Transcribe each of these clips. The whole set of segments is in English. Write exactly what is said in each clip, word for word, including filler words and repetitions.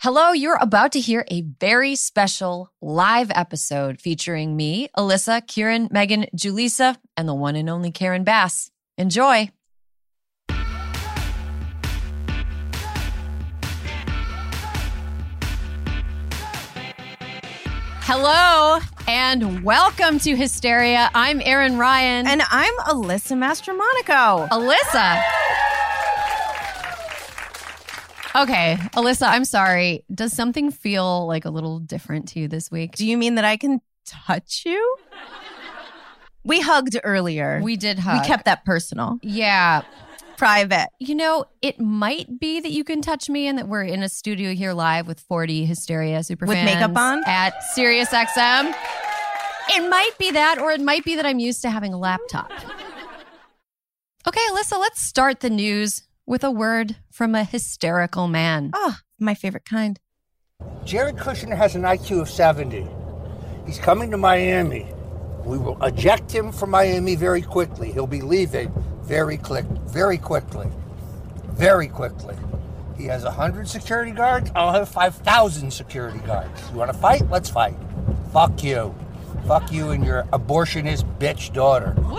Hello, you're about to hear a very special live episode featuring me, Alyssa, Kieran, Megan, Julissa, and the one and only Karen Bass. Enjoy. Hello, and welcome to Hysteria. I'm Erin Ryan. And I'm Alyssa Mastromonaco. Alyssa. Okay, Alyssa, I'm sorry. Does something feel like a little different to you this week? Do you mean that I can touch you? We hugged earlier. We did hug. We kept that personal. Yeah. Private. You know, it might be that you can touch me and that we're in a studio here live with forty Hysteria superfans. With makeup on? At SiriusXM. It might be that, or it might be that I'm used to having a laptop. Okay, Alyssa, let's start the news with a word from a hysterical man. Oh, my favorite kind. Jared Kushner has an I Q of seventy. He's coming to Miami. We will eject him from Miami very quickly. He'll be leaving very quick, very quickly, very quickly. He has one hundred security guards. I'll have five thousand security guards. You want to fight? Let's fight. Fuck you. Fuck you and your abortionist bitch daughter. Woo!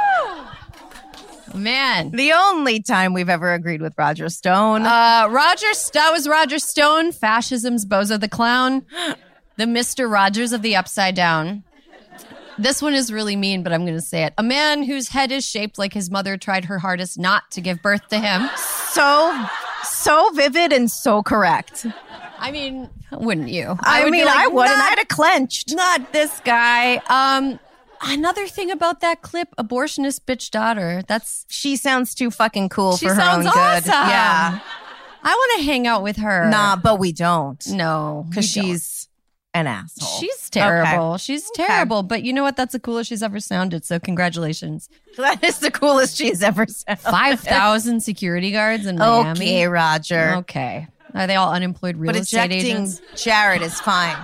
Man. The only time we've ever agreed with Roger Stone. Uh, Roger, that was Roger Stone, fascism's Bozo the Clown, the Mister Rogers of the Upside Down. This one is really mean, but I'm going to say it. A man whose head is shaped like his mother tried her hardest not to give birth to him. So, so vivid and so correct. I mean, wouldn't you? I, I would mean, like, I wouldn't. I'd have clenched. Not this guy. Um... Another thing about that clip, abortionist bitch daughter, that's... She sounds too fucking cool she for her own awesome. good. Yeah. I want to hang out with her. Nah, but we don't. No. Because she's an asshole. She's terrible. Okay. She's okay. terrible. But you know what? That's the coolest she's ever sounded, so congratulations. That is the coolest she's ever sounded. five thousand security guards in Miami? Okay, Roger. Okay. Are they all unemployed real but estate agents? But ejecting Jared is fine.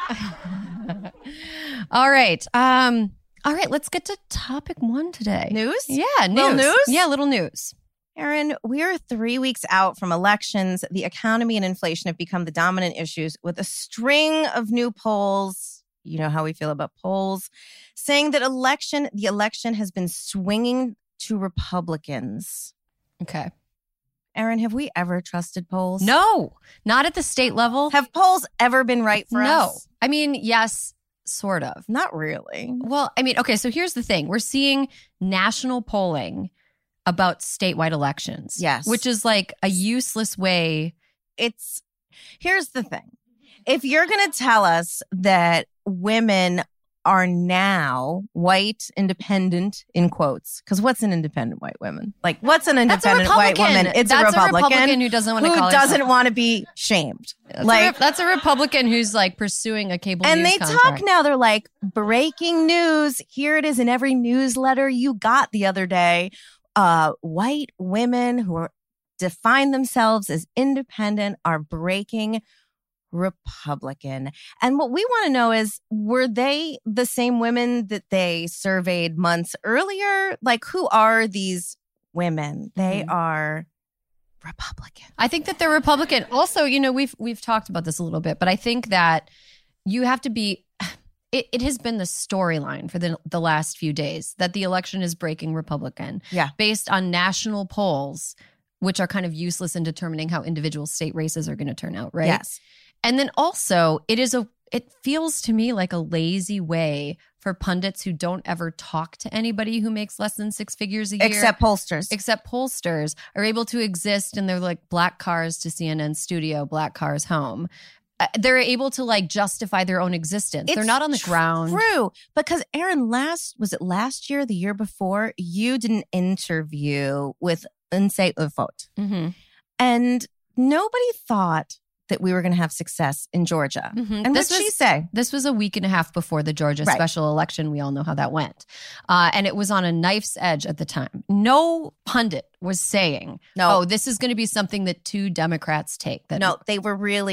All right. Um... All right, let's get to topic one today. News? Yeah, news. Little news? Yeah, little news. Erin, we're three weeks out from elections. The economy and inflation have become the dominant issues with a string of new polls. You know how we feel about polls. Saying that election, the election has been swinging to Republicans. Okay. Erin, have we ever trusted polls? No, not at the state level. Have polls ever been right for no. us? No. I mean, yes. Sort of. Not really. Well, I mean, okay, so here's the thing. We're seeing national polling about statewide elections. Yes. Which is like a useless way. It's, here's the thing. If you're going to tell us that women are now white, independent, in quotes, because what's an independent white woman? Like, what's an independent white woman? It's that's a Republican, a Republican who doesn't want to who call doesn't herself. want to be shamed. That's like a, that's a Republican who's like pursuing a cable and news they contract. talk now. They're like, breaking news. Here it is in every newsletter you got the other day. Uh, white women who are, define themselves as independent are breaking Republican. And what we want to know is, were they the same women that they surveyed months earlier? Like, who are these women? They Mm-hmm. are Republican. I think that they're Republican. Also, you know, we've we've talked about this a little bit, but I think that you have to be it, it has been the storyline for the the last few days that the election is breaking Republican. Yeah. Based on national polls, which are kind of useless in determining how individual state races are going to turn out, right? Yes. And then also, it is a it feels to me like a lazy way for pundits who don't ever talk to anybody who makes less than six figures a year. Except pollsters. Except pollsters are able to exist in their like black cars to C N N studio, black cars home. Uh, they're able to like justify their own existence. It's they're not on the ground. True. Because Erin, last, was it last year, the year before, you did an interview with Lindsay Ufot. Mm-hmm. And nobody thought that we were going to have success in Georgia. Mm-hmm. And This what did she was- say? This was a week and a half before the Georgia Right. special election. We all know how that went. Uh, and it was on a knife's edge at the time. No pundit was saying, No. oh, this is going to be something that two Democrats take. That No, they were really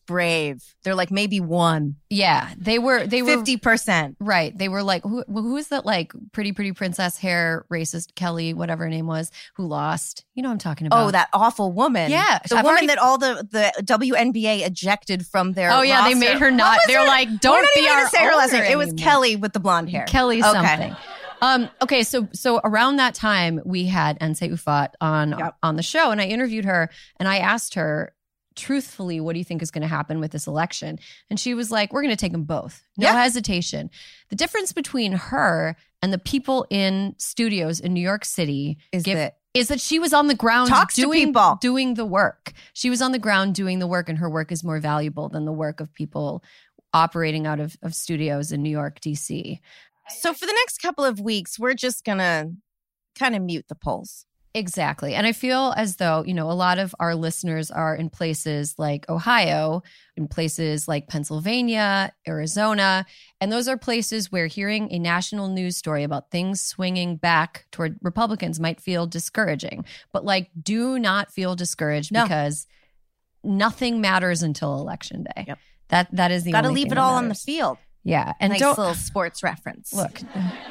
brave. They're like maybe one. Yeah, they were. They were fifty percent. Right. They were like, who, who is that? Like pretty, pretty princess hair racist Kelly, whatever her name was, who lost. You know what I'm talking about? Oh, that awful woman. Yeah, the I've woman already- that all the the W N B A ejected from their. Oh yeah, roster. they made her What not. was They're her- like, We're don't not be even our gonna say her last owner name. It was anymore. Kelly with the blonde hair. Kelly Okay. something. Um, okay, so so around that time we had Nsé Ufot on Yep. on the show, and I interviewed her, and I asked her truthfully, what do you think is going to happen with this election? And she was like, we're going to take them both. No Yeah. hesitation. The difference between her and the people in studios in New York City Is give- that is that she was on the ground Talks to doing, people. doing the work. She was on the ground doing the work, and her work is more valuable than the work of people operating out of, of studios in New York, D C. so for the next couple of weeks, we're just gonna kind of mute the polls. Exactly. And I feel as though, you know, a lot of our listeners are in places like Ohio, in places like Pennsylvania, Arizona. And those are places where hearing a national news story about things swinging back toward Republicans might feel discouraging. But like, do not feel discouraged No. because nothing matters until election day. Yep. That That is the Got to only leave thing it that all on the matters. field. Yeah. And Nice don't little sports reference. look.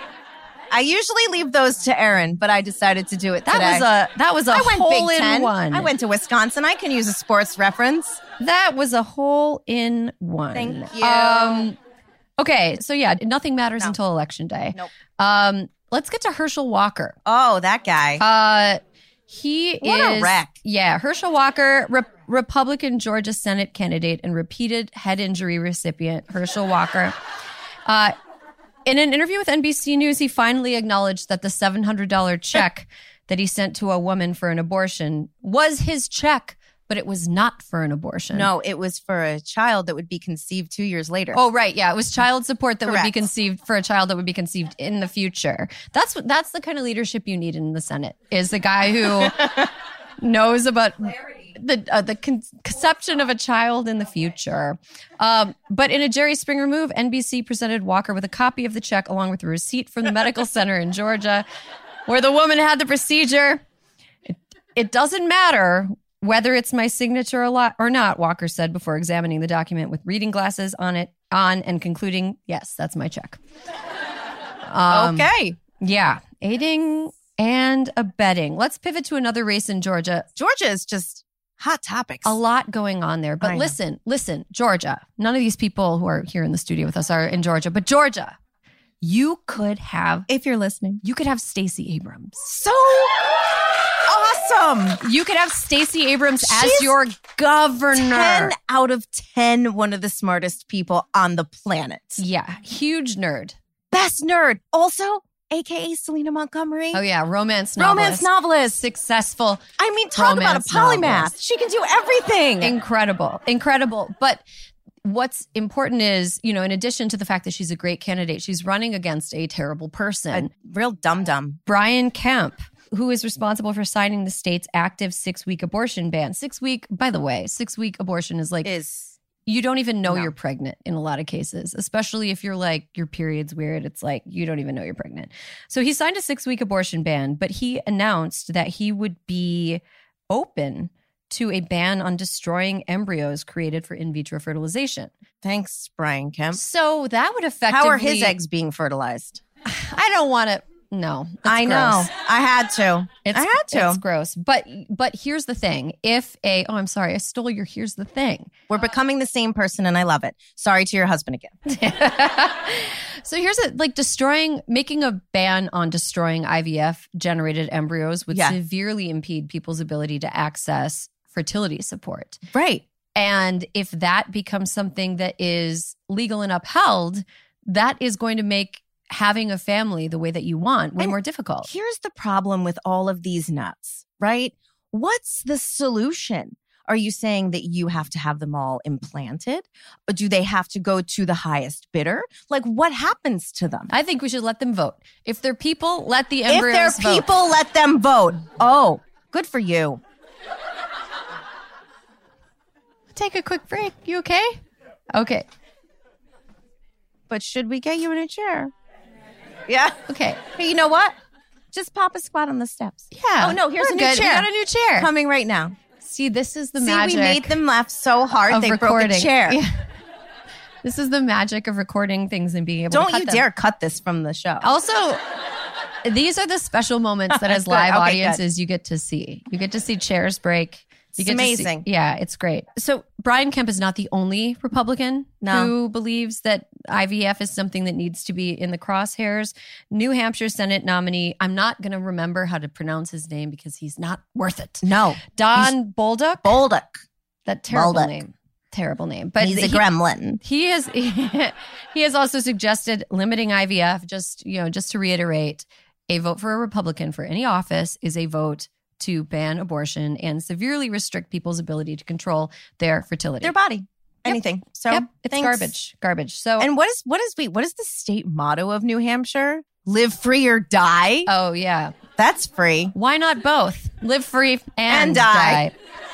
I usually leave those to Erin, but I decided to do it That today. was a that was a I went hole Big in Ten. one. I went to Wisconsin. I can use a sports reference. That was a hole in one. Thank you. Um, okay, so yeah, nothing matters No. until election day. Nope. Um, let's get to Herschel Walker. Oh, that guy. Uh, he What a is wreck. Yeah, Herschel Walker, Re- Republican Georgia Senate candidate and repeated head injury recipient. Herschel Walker. Uh, in an interview with N B C News, he finally acknowledged that the seven hundred dollars check that he sent to a woman for an abortion was his check, but it was not for an abortion. No, it was for a child that would be conceived two years later. Oh, right. Yeah. It was child support that would be Correct. conceived for a child that would be conceived in the future. That's what, that's the kind of leadership you need in the Senate, is the guy who knows about the uh, the con- conception of a child in the future. Um, but in a Jerry Springer move, N B C presented Walker with a copy of the check along with a receipt from the medical center in Georgia where the woman had the procedure. It, it doesn't matter whether it's my signature or lot or not, Walker said before examining the document with reading glasses on it on and concluding, yes, that's my check. Um, okay. Yeah. Aiding and abetting. Let's pivot to another race in Georgia. Georgia is just hot topics. A lot going on there. I But know. listen, listen, Georgia. None of these people who are here in the studio with us are in Georgia, but Georgia, you could have If you're listening. you could have Stacey Abrams. So awesome. You could have Stacey Abrams as She's your governor. ten out of ten, one of the smartest people on the planet. Yeah, huge nerd. Best nerd. Also, A K A Selena Montgomery. Oh yeah, romance novelist. Romance novelist. Successful. I mean, talk about a romance polymath. novelist. She can do everything. Incredible. Incredible. But what's important is, you know, in addition to the fact that she's a great candidate, she's running against a terrible person. a real dum-dum. Brian Kemp, who is responsible for signing the state's active six-week abortion ban. Six-week, by the way, six-week abortion is like, Is you don't even know No. you're pregnant in a lot of cases, especially if you're like, your period's weird. It's like, you don't even know you're pregnant. So he signed a six-week abortion ban, but he announced that he would be open to a ban on destroying embryos created for in vitro fertilization. thanks, Brian Kemp. So that would effectively... How are his eggs being fertilized? I don't want to... No. that's I know. gross. I had to. It's, I had to. It's gross. But but here's the thing. If a... Oh, I'm sorry. I stole your... Here's the thing. We're becoming the same person, and I love it. Sorry to your husband again. So here's it, like destroying, making a ban on destroying I V F generated embryos would Yeah. severely impede people's ability to access fertility support. Right. And if that becomes something that is legal and upheld, that is going to make having a family the way that you want way And more difficult. Here's the problem with all of these nuts, right? What's the solution? Are you saying that you have to have them all implanted? Or do they have to go to the highest bidder? Like, what happens to them? I think we should let them vote. If they're people, let the If embryos they're vote. people, let them vote. Oh, good for you. Take a quick break. You okay? Okay. But should we get you in a chair? Yeah. Okay. Hey, you know what? Just pop a squat on the steps. Yeah. Oh, no, here's we're a new good. chair. We got a new chair. Coming right now. See, this is the See, magic. we made them laugh so hard of they recording. broke a chair. Yeah. This is the magic of recording things and being able Don't to cut you them. dare cut this from the show. Also, these are the special moments that as Good. live Okay, audiences you get to see. You get to see chairs break. You It's get to see- amazing. yeah, it's great. So Brian Kemp is not the only Republican No. who believes that I V F is something that needs to be in the crosshairs. New Hampshire Senate nominee, I'm not going to remember how to pronounce his name because he's not worth it. No. Don Bolduc. Bolduc. That terrible Bolduc. name. Terrible name. But He's a he- gremlin. He has he has also suggested limiting I V F. Just you know, just to reiterate, a vote for a Republican for any office is a vote to ban abortion and severely restrict people's ability to control their fertility. Their body. Anything. So yep, it's thanks. garbage, garbage. So And what is what is wait, what is the state motto of New Hampshire? Live free or die? oh yeah, That's free. why not both? Live free and, And die. die.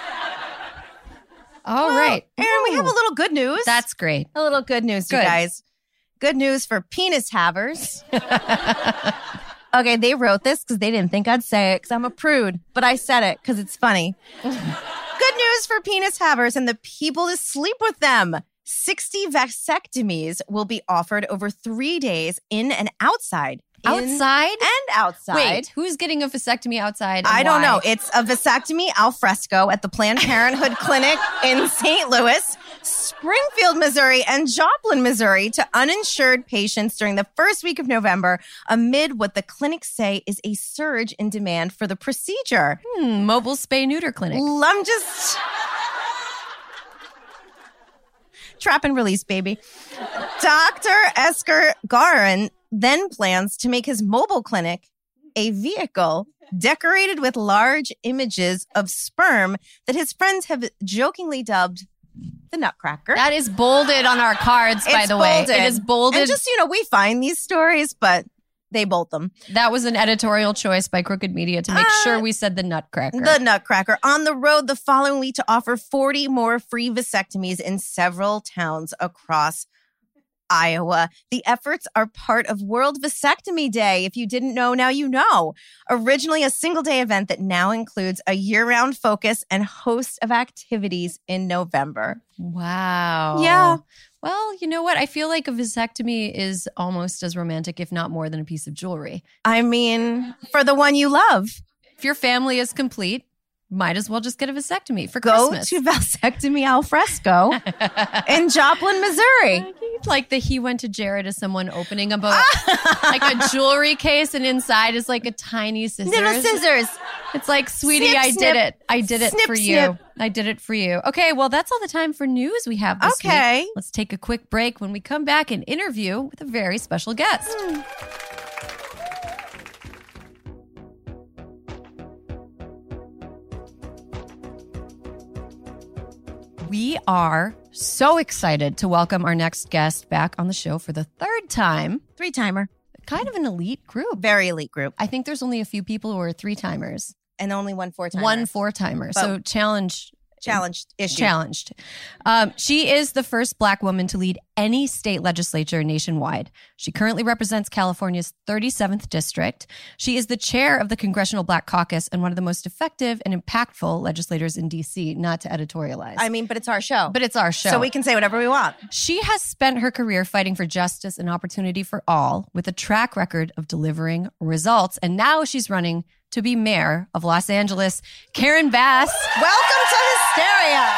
All right, Aaron, we have a Ooh, little good news. that's great. a little good news, you Good. guys. Good news for penis havers. Okay, they wrote this because they didn't think I'd say it because I'm a prude, but I said it because it's funny. Good news for penis havers and the people that sleep with them. sixty vasectomies will be offered over three days in and outside. In Outside and outside. Wait, who's getting a vasectomy outside? and I don't why? know. It's a vasectomy al fresco at the Planned Parenthood Clinic in Saint Louis, Springfield, Missouri, and Joplin, Missouri to uninsured patients during the first week of November amid what the clinics say is a surge in demand for the procedure. Hmm, mobile spay neuter clinic. I'm just... Trap and release, baby. Doctor Esker Garin then plans to make his mobile clinic a vehicle decorated with large images of sperm that his friends have jokingly dubbed the Nutcracker. That is bolded on our cards, by It's the way. bolded. It is bolded. And just, you know, we find these stories, but they bold them. that was an editorial choice by Crooked Media to make Uh, sure we said the Nutcracker. The Nutcracker on the road the following week to offer forty more free vasectomies in several towns across Iowa. The efforts are part of World Vasectomy Day. If you didn't know, now you know. Originally a single day event that now includes a year-round focus and host of activities in November. wow. Yeah. Well, you know what? I feel like a vasectomy is almost as romantic, if not more, than a piece of jewelry. I mean, for the one you love, If your family is complete, might as well just get a vasectomy for go Christmas. to Vasectomy al fresco in Joplin, Missouri. Like the he went to Jared as someone opening a boat, like a jewelry case, and inside is like a tiny scissors. Little scissors. It's like, sweetie, Snip, I snip. did it. I did it Snip, for snip. you. I did it for you. Okay, well, that's all the time for news we have this Okay. week. Let's take a quick break. When we come back, an interview with a very special guest. We are so excited to welcome our next guest back on the show for the third time. Three timer. Kind of an elite group. Very elite group. I think there's only a few people who are three timers, And only one four timer. one four timer. So challenge challenged issue. challenged. Um, she is the first Black woman to lead any state legislature nationwide. She currently represents California's thirty-seventh district. She is the chair of the Congressional Black Caucus and one of the most effective and impactful legislators in D C, not to editorialize. I mean, but it's our show. but it's our show. So we can say whatever we want. She has spent her career fighting for justice and opportunity for all with a track record of delivering results. And now she's running to be mayor of Los Angeles. Karen Bass. Welcome to Hysteria.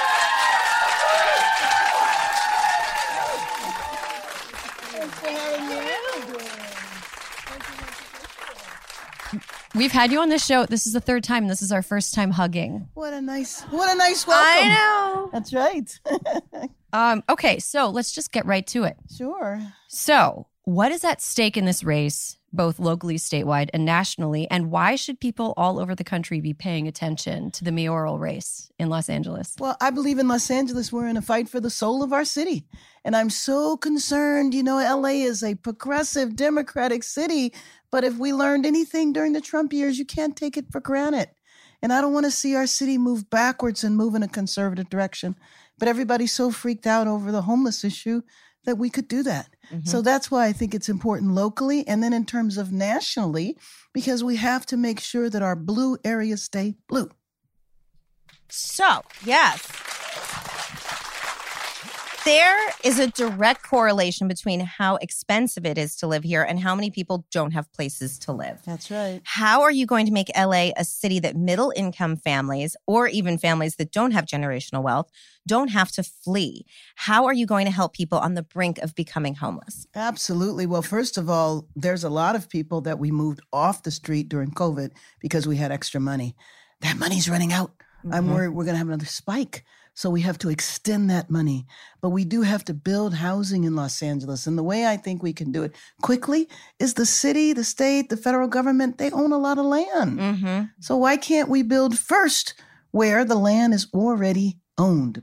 We've had you on this show. This is the third time. This is our first time hugging. What a nice, what a nice welcome. I know. That's right. Um, okay, so let's just get right to it. Sure. So, what is at stake in this race, both locally, statewide, and nationally? And why should people all over the country be paying attention to the mayoral race in Los Angeles? Well, I believe in Los Angeles, we're in a fight for the soul of our city. And I'm so concerned, you know, L A is a progressive, democratic city. But if we learned anything during the Trump years, you can't take it for granted. And I don't want to see our city move backwards and move in a conservative direction. But everybody's so freaked out over the homeless issue that we could do that. Mm-hmm. So that's why I think it's important locally and then in terms of nationally, because we have to make sure that our blue areas stay blue. So, yes. There is a direct correlation between how expensive it is to live here and how many people don't have places to live. That's right. How are you going to make L A a city that middle-income families, or even families that don't have generational wealth, don't have to flee? How are you going to help people on the brink of becoming homeless? Absolutely. Well, first of all, there's a lot of people that we moved off the street during COVID because we had extra money. That money's running out. Mm-hmm. I'm worried we're going to have another spike. So we have to extend that money. But we do have to build housing in Los Angeles. And the way I think we can do it quickly is the city, the state, the federal government, they own a lot of land. Mm-hmm. So why can't we build first where the land is already owned?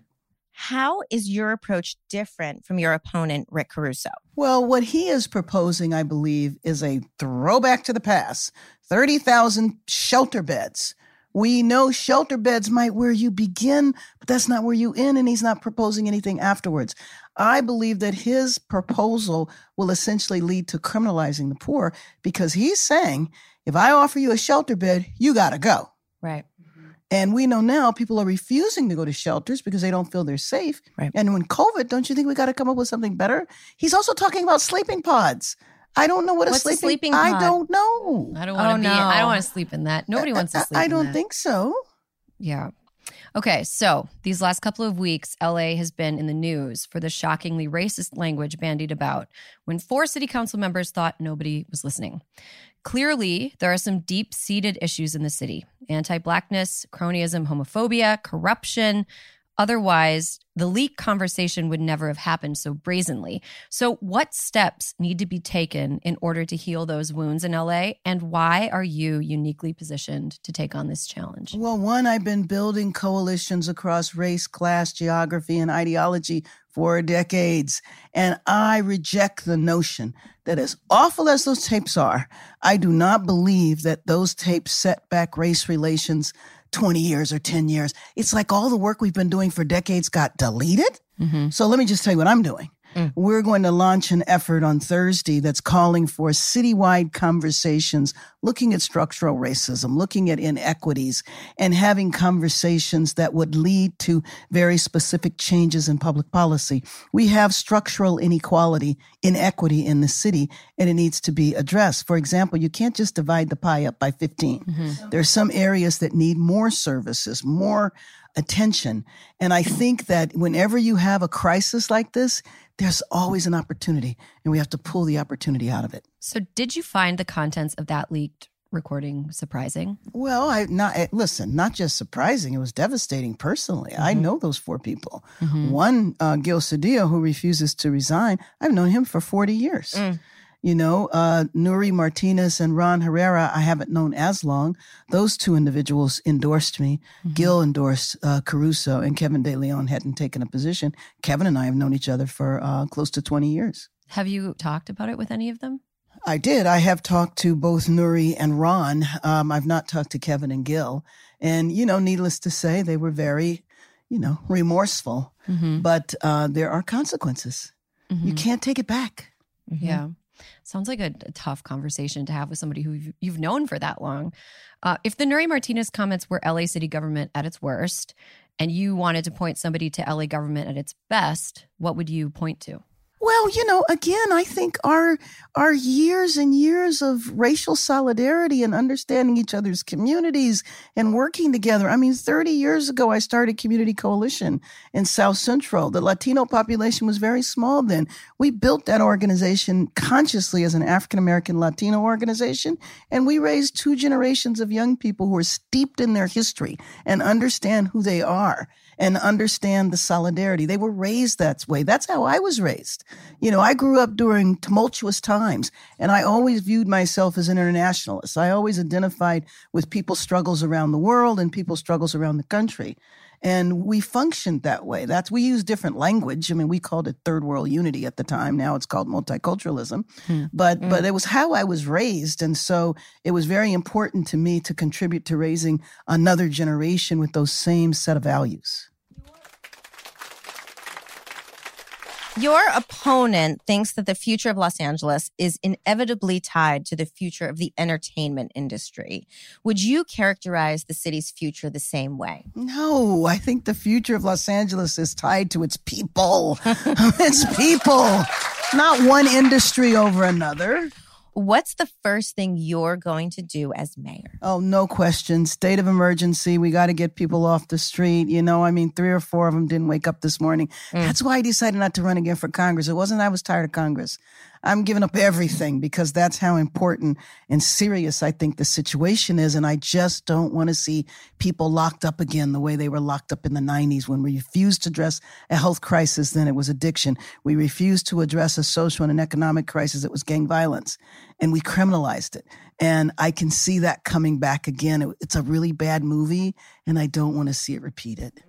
How is your approach different from your opponent, Rick Caruso? Well, what he is proposing, I believe, is a throwback to the past. thirty thousand shelter beds. We know shelter beds might where you begin, but that's not where you end, and he's not proposing anything afterwards. I believe that his proposal will essentially lead to criminalizing the poor because he's saying, if I offer you a shelter bed, you got to go. Right. And we know now people are refusing to go to shelters because they don't feel they're safe. Right. And when COVID, don't you think we got to come up with something better? He's also talking about sleeping pods. I don't know what a What's a sleeping, sleeping I pod? don't know. I don't want to Oh, be. no. I don't want to sleep in that. Nobody wants to sleep I in don't that. think so. Yeah. Okay, so these last couple of weeks, L A has been in the news for the shockingly racist language bandied about when four city council members thought nobody was listening. Clearly, there are some deep-seated issues in the city: anti-Blackness, cronyism, homophobia, corruption. Otherwise, the leak conversation would never have happened so brazenly. So what steps need to be taken in order to heal those wounds in L A? And why are you uniquely positioned to take on this challenge? Well, one, I've been building coalitions across race, class, geography, and ideology for decades. And I reject the notion that as awful as those tapes are, I do not believe that those tapes set back race relations twenty years or ten years. It's like all the work we've been doing for decades got deleted. Mm-hmm. So let me just tell you what I'm doing. Mm. We're going to launch an effort on Thursday that's calling for citywide conversations, looking at structural racism, looking at inequities, and having conversations that would lead to very specific changes in public policy. We have structural inequality, inequity in the city, and it needs to be addressed. For example, you can't just divide the pie up by fifteen. Mm-hmm. There are some areas that need more services, more attention. And I think that whenever you have a crisis like this, there's always an opportunity, and we have to pull the opportunity out of it. So did you find the contents of that leaked recording surprising? Well, I not listen, not just surprising, it was devastating personally. Mm-hmm. I know those four people. Mm-hmm. One, uh, Gil Cedillo, who refuses to resign, I've known him for forty years. Mm. You know, uh, Nury Martinez and Ron Herrera, I haven't known as long. Those two individuals endorsed me. Mm-hmm. Gil endorsed uh, Caruso, and Kevin De Leon hadn't taken a position. Kevin and I have known each other for uh, close to twenty years. Have you talked about it with any of them? I did. I have talked to both Nury and Ron. Um, I've not talked to Kevin and Gil. And, you know, needless to say, they were very, you know, remorseful. Mm-hmm. But uh, there are consequences. Mm-hmm. You can't take it back. Mm-hmm. Yeah. Sounds like a, a tough conversation to have with somebody who you've, you've known for that long. Uh, if the Nury Martinez comments were L A city government at its worst, and you wanted to point somebody to L A government at its best, what would you point to? Well, you know, again, I think our our years and years of racial solidarity and understanding each other's communities and working together. I mean, thirty years ago, I started Community Coalition in South Central. The Latino population was very small then. We built that organization consciously as an African-American Latino organization, and we raised two generations of young people who are steeped in their history and understand who they are and understand the solidarity. They were raised that way. That's how I was raised. You know, I grew up during tumultuous times, and I always viewed myself as an internationalist. I always identified with people's struggles around the world and people's struggles around the country. And we functioned that way. That's, we use different language. I mean, we called it third world unity at the time. Now it's called multiculturalism. Hmm. But, mm. but it was how I was raised. And so it was very important to me to contribute to raising another generation with those same set of values. Your opponent thinks that the future of Los Angeles is inevitably tied to the future of the entertainment industry. Would you characterize the city's future the same way? No, I think the future of Los Angeles is tied to its people. Its people, not one industry over another. What's the first thing you're going to do as mayor? Oh, no question. State of emergency. We got to get people off the street. You know, I mean, three or four of them didn't wake up this morning. Mm. That's why I decided not to run again for Congress. It wasn't I was tired of Congress. I'm giving up everything because that's how important and serious I think the situation is. And I just don't want to see people locked up again the way they were locked up in the nineties when we refused to address a health crisis. Then it was addiction. We refused to address a social and an economic crisis. It was gang violence. And we criminalized it. And I can see that coming back again. It, it's a really bad movie, and I don't want to see it repeated.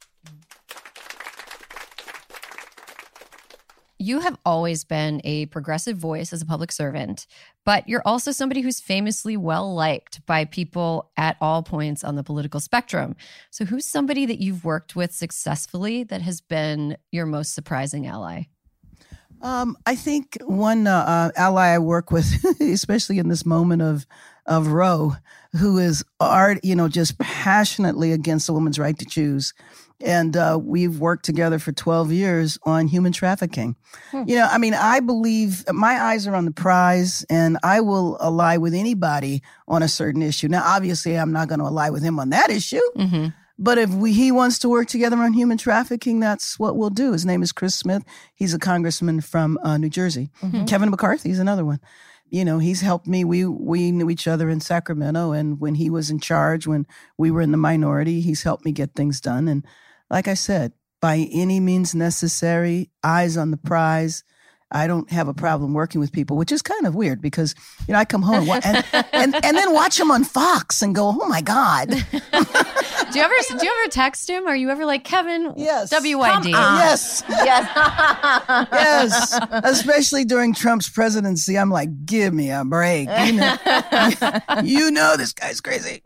You have always been a progressive voice as a public servant, but you're also somebody who's famously well-liked by people at all points on the political spectrum. So who's somebody that you've worked with successfully that has been your most surprising ally? Um, I think one uh, uh, ally I work with, especially in this moment of of Roe, who is art, you know, just passionately against a woman's right to choose. And uh, we've worked together for twelve years on human trafficking. Hmm. You know, I mean, I believe my eyes are on the prize, and I will ally with anybody on a certain issue. Now, obviously, I'm not going to ally with him on that issue. Mm-hmm. But if we, he wants to work together on human trafficking, that's what we'll do. His name is Chris Smith. He's a congressman from uh, New Jersey. Mm-hmm. Kevin McCarthy is another one. You know, he's helped me. We we knew each other in Sacramento. And when he was in charge, when we were in the minority, he's helped me get things done. And like I said, by any means necessary, eyes on the prize. I don't have a problem working with people, which is kind of weird because, you know, I come home and and, and then watch them on Fox and go, oh, my God. do you ever do you ever text him? Are you ever like, Kevin, yes. W Y D? Yes. Yes. Yes. Especially during Trump's presidency. I'm like, give me a break. You know, you know this guy's crazy.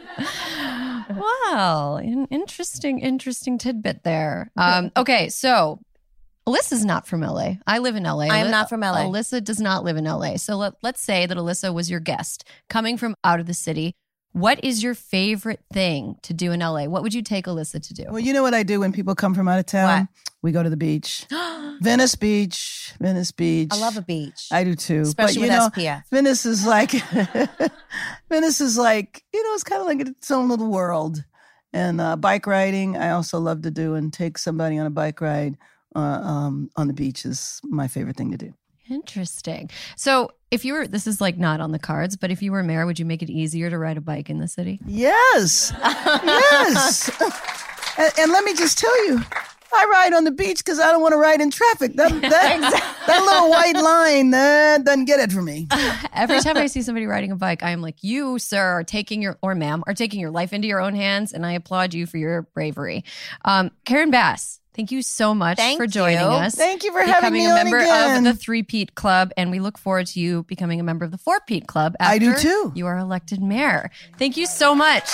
Wow. Interesting, interesting tidbit there. Um, okay, so Alyssa's not from L A. I live in L A. I am not from L A. Alyssa does not live in L A. So let, let's say that Alyssa was your guest coming from out of the city. What is your favorite thing to do in L A? What would you take Alyssa to do? Well, you know what I do when people come from out of town? What? We go to the beach. Venice Beach. Venice Beach. I love a beach. I do too. Especially but, with you know, S P F. Venice is like, Venice is like, you know, it's kind of like its own little world. And uh, bike riding, I also love to do and take somebody on a bike ride. Uh, um, on the beach is my favorite thing to do. Interesting. So if you were, this is like not on the cards, but if you were mayor, would you make it easier to ride a bike in the city? Yes. Yes. and, and let me just tell you, I ride on the beach because I don't want to ride in traffic. That, that, that little white line, that doesn't get it for me. Every time I see somebody riding a bike, I am like, you, sir, are taking your, or ma'am, are taking your life into your own hands, and I applaud you for your bravery. Um, Karen Bass, thank you so much Thank for joining you. us. Thank you for having me Becoming a on member again. of the Three-Peat Club, and we look forward to you becoming a member of the Four-Peat Club after I do too. You are elected mayor. Thank you so much.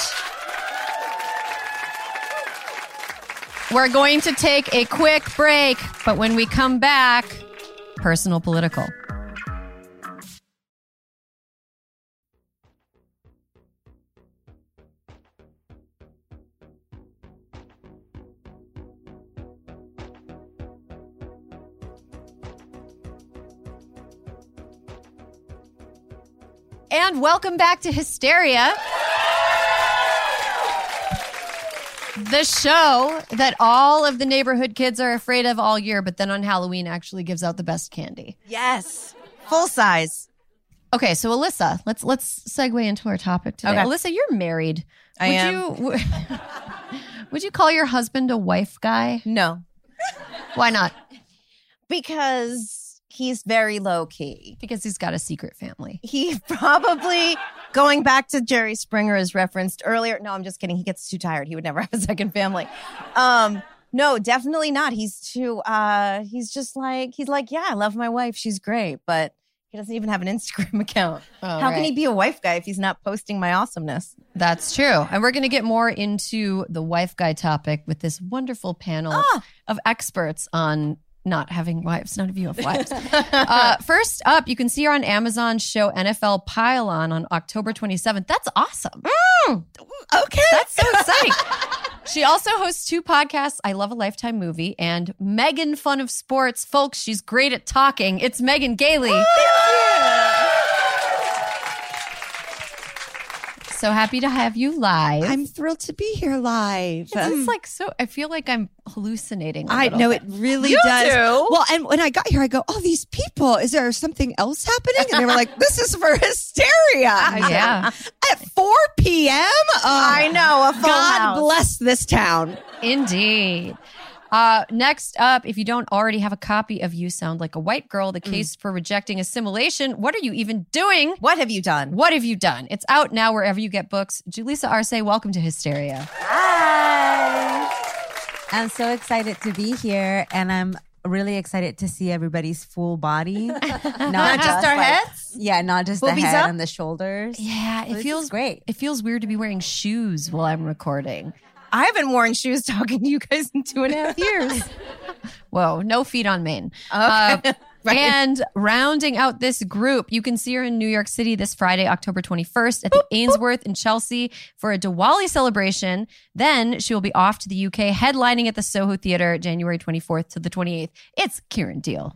We're going to take a quick break, but when we come back, personal political. And welcome back to Hysteria, the show that all of the neighborhood kids are afraid of all year, but then on Halloween actually gives out the best candy. Yes. Full size. Okay, so Alyssa, let's let's segue into our topic today. Okay. Alyssa, you're married. I would am. You, w- would you call your husband a wife guy? No. Why not? Because he's very low key. Because he's got a secret family. He probably, going back to Jerry Springer as referenced earlier. No, I'm just kidding. He gets too tired. He would never have a second family. Um, no, definitely not. He's too, uh, he's just like, he's like, yeah, I love my wife. She's great. But he doesn't even have an Instagram account. Oh, How right. can he be a wife guy if he's not posting my awesomeness? That's true. And we're going to get more into the wife guy topic with this wonderful panel Ah. of experts on not having wives. None of you have wives. uh, first up, you can see her on Amazon's show N F L Pile-On on October twenty-seventh. That's awesome. Mm, okay. That's so exciting. She also hosts two podcasts, I Love a Lifetime Movie and Megan Fun of Sports. Folks, she's great at talking. It's Megan Gailey. So happy to have you live. I'm thrilled to be here live. It's just like so, I feel like I'm hallucinating. a I little know bit. it really You does. do. Well, and when I got here, I go, oh, these people, is there something else happening? And they were like, this is for hysteria. I said, Yeah. At four p.m.? Oh, I know, a full God house. bless this town. Indeed. Uh, next up, if you don't already have a copy of You Sound Like a White Girl, The Case for Rejecting Assimilation, what are you even doing? What have you done? What have you done? It's out now wherever you get books. Julissa Arce, welcome to Hysteria. Hi. I'm so excited to be here, and I'm really excited to see everybody's full body. Not, Not just our like- heads? Yeah, not just Boobies the head up? and the shoulders. Yeah, it This feels is great. It feels weird to be wearing shoes while I'm recording. I haven't worn shoes talking to you guys in two and a half years. Whoa, no feet on Maine. Okay. Uh, Right. And rounding out this group, you can see her in New York City this Friday, October twenty-first at the Ainsworth in Chelsea for a Diwali celebration. Then she will be off to the U K headlining at the Soho Theatre January twenty-fourth to the twenty-eighth. It's Kieran Deal.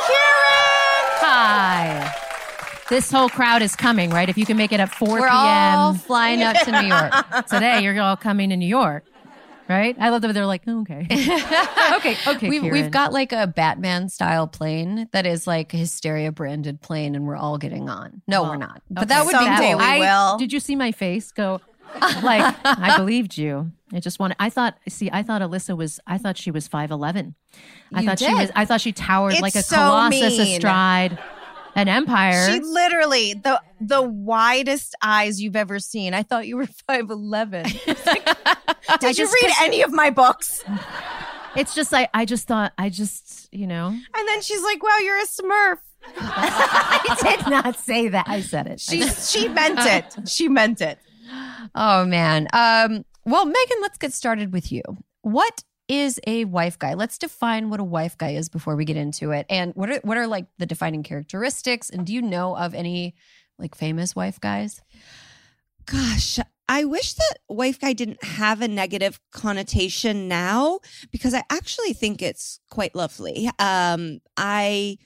Hi. This whole crowd is coming, right? If you can make it at four We're p.m. all flying out to New York. today, you're all coming to New York, right? I love that they're like, oh, okay. okay, okay, We've, Kieran. we've got like a Batman style plane that is like a Hysteria branded plane, and we're all getting on. No, we're not. But that would Someday be cool. we I, will. Did you see my face go? Like, I believed you. I just wanted, I thought, see, I thought Alyssa was, I thought she was five eleven. I You thought she did. was, I thought she towered It's like a so colossus mean. astride an empire. She literally, the the widest eyes you've ever seen. I thought you were five eleven. Did you just- read any of my books? It's just like, I just thought, I just, you know. And then she's like, wow, you're a Smurf. I did not say that. I said it. She, she meant it. She meant it. Oh man. Um, well, Megan, let's get started with you. What is a wife guy? Let's define what a wife guy is before we get into it. And what are what are like the defining characteristics? And do you know of any like famous wife guys? Gosh, I wish that wife guy didn't have a negative connotation now, because I actually think it's quite lovely. Um, I.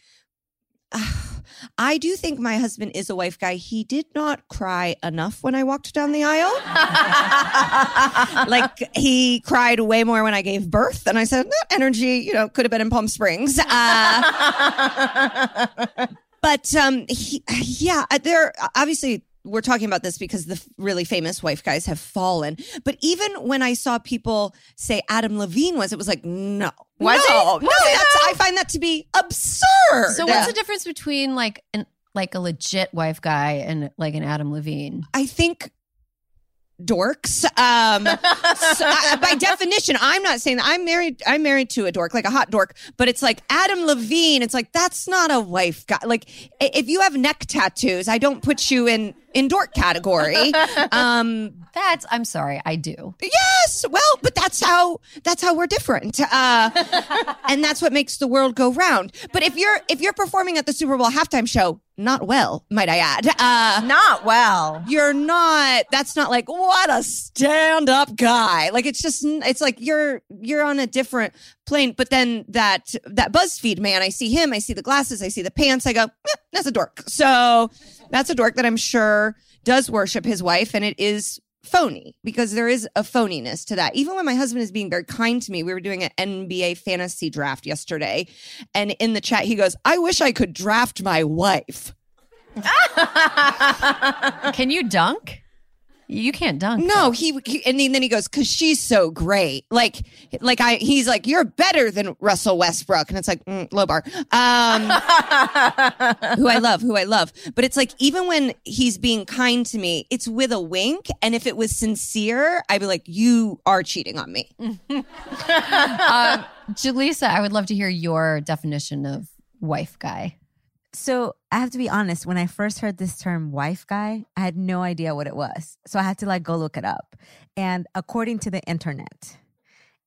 I do think my husband is a wife guy. He did not cry enough when I walked down the aisle. Like, he cried way more when I gave birth. And I said, that energy, you know, could have been in Palm Springs. Uh, but um, he, yeah, there obviously we're talking about this because the really famous wife guys have fallen. But even when I saw people say Adam Levine was, it was like, no. Was no, it? no, that's, I find that to be absurd. So what's the difference between like an like a legit wife guy and like an Adam Levine? I think dorks. Um, so, uh, by definition, I'm not saying that I'm married. I'm married to a dork, like a hot dork. But it's like Adam Levine. It's like, that's not a wife guy. Like, i- if you have neck tattoos, I don't put you in in dork category. Um, That's I'm sorry, I do. yes, well, but that's how that's how we're different, uh, and that's what makes the world go round. But if you're if you're performing at the Super Bowl halftime show, not well, might I add. Uh, Not well. you're not that's not like, what a stand-up guy. Like, it's just it's like you're you're on a different plane. But then that that BuzzFeed man, I see him, I see the glasses, I see the pants, I go, eh, that's a dork. So that's a dork that I'm sure does worship his wife, and it is phony, because there is a phoniness to that. Even when my husband is being very kind to me, we were doing an N B A fantasy draft yesterday, and in the chat he goes, I wish I could draft my wife. Can you dunk? You can't dunk. No, he, he and then he goes, because she's so great. Like, like I, he's like, you're better than Russell Westbrook, and it's like, mm, low bar. Um, who I love, who I love. But it's like, even when he's being kind to me, it's with a wink, and if it was sincere, I'd be like, you are cheating on me. Um, Julissa, I would love to hear your definition of wife guy. So I have to be honest, when I first heard this term wife guy, I had no idea what it was. So I had to like go look it up. And according to the internet,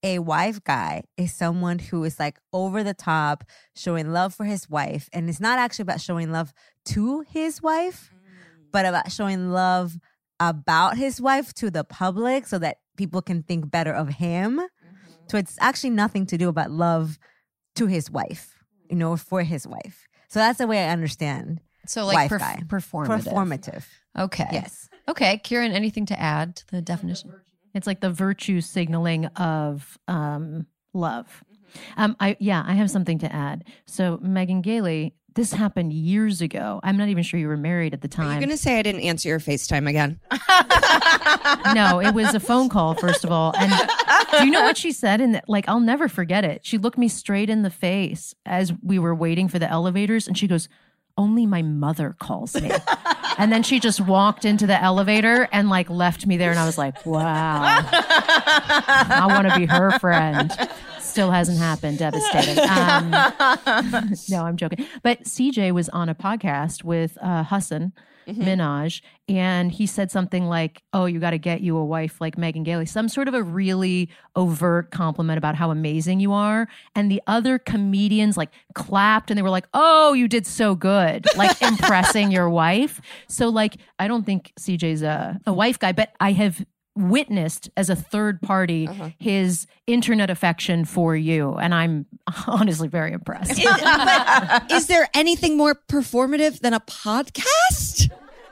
a wife guy is someone who is like over the top, showing love for his wife. And it's not actually about showing love to his wife, but about showing love about his wife to the public so that people can think better of him. Mm-hmm. So it's actually nothing to do about love to his wife, you know, for his wife. So that's the way I understand. So like wife perf- guy. performative. Performative. Okay. Yes. Okay. Kieran, anything to add to the definition? It's like the virtue signaling of um, love. Um, I yeah, I have something to add. So Megan Gailey, this happened years ago. I'm not even sure you were married at the time. Are you going to say I didn't answer your FaceTime again? No, it was a phone call, first of all. And do you know what she said? And like, I'll never forget it. She looked me straight in the face as we were waiting for the elevators. And she goes, only my mother calls me. And then she just walked into the elevator and like left me there. And I was like, wow, I want to be her friend. Still hasn't happened. Devastating. Um, no, I'm joking. But C J was on a podcast with uh, Hassan mm-hmm. Minhaj, and he said something like, oh, you got to get you a wife like Megan Gailey. Some sort of a really overt compliment about how amazing you are. And the other comedians like clapped and they were like, oh, you did so good. Like impressing your wife. So like, I don't think C J's a, a wife guy, but I have witnessed as a third party uh-huh. his internet affection for you, and I'm honestly very impressed. Is, but is there anything more performative than a podcast?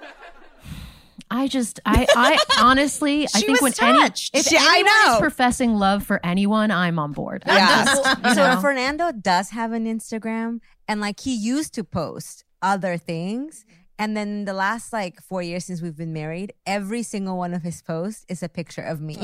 I just, I, I honestly, I She think was when touched. any, if She- I anyone know. is professing love for anyone, I'm on board. I'm Yeah. just, you So know. Fernando does have an Instagram, and like he used to post other things. And then the last like four years since we've been married, every single one of his posts is a picture of me.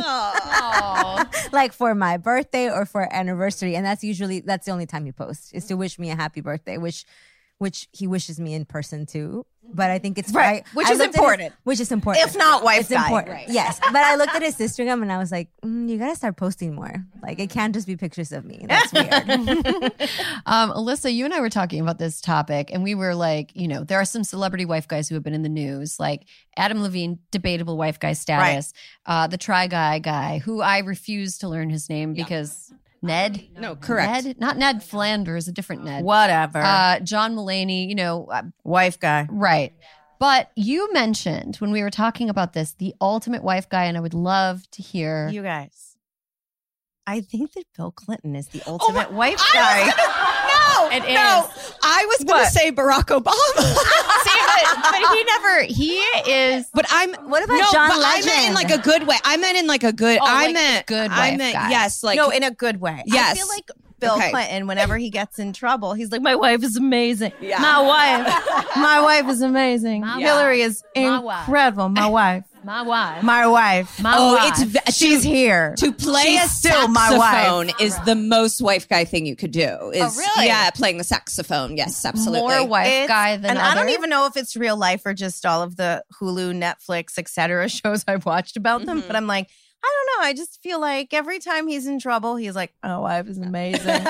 Like for my birthday or for anniversary. And that's usually, that's the only time he posts, is to wish me a happy birthday, which which he wishes me in person too. But I think it's Right, I- which I is looked at his- important. which is important. If not wife it's guy. important. Right. Yes. But I looked at his Instagram and I was like, mm, you got to start posting more. Like it can't just be pictures of me. That's weird. Um, Alyssa, you and I were talking about this topic, and we were like, you know, there are some celebrity wife guys who have been in the news, like Adam Levine, debatable wife guy status, uh, the Try Guy guy, who I refuse to learn his name because Ned, No, correct. Ned, not Ned Flanders, a different Ned. Whatever. Uh, John Mulaney, you know, uh, wife guy. right. But you mentioned when we were talking about this, the ultimate wife guy, and I would love to hear. You guys. I think that Bill Clinton is the ultimate wife guy. No, It no. is. I was going to What? say Barack Obama. See, but, but he never, he is. But I'm. What about no, John but I meant in Legend? like a good way. I meant in like a good. Oh, I like meant good I wife meant guy. yes, like no, in a good way. Yes. I feel like Bill Okay. Clinton, whenever he gets in trouble, he's like, my wife is amazing. Yeah. My wife. My wife is amazing. My Hillary is My wife. incredible. My wife. My wife. My wife. My oh, wife. it's ve- She's to, here. to play She's a still my wife. saxophone is the most wife guy thing you could do. Is, really? Yeah, playing the saxophone. Yes, absolutely. More wife It's- guy than and other. I don't even know if it's real life or just all of the Hulu, Netflix, et cetera shows I've watched about them. Mhm. But I'm like, I don't know. I just feel like every time he's in trouble, he's like, "My wife is amazing.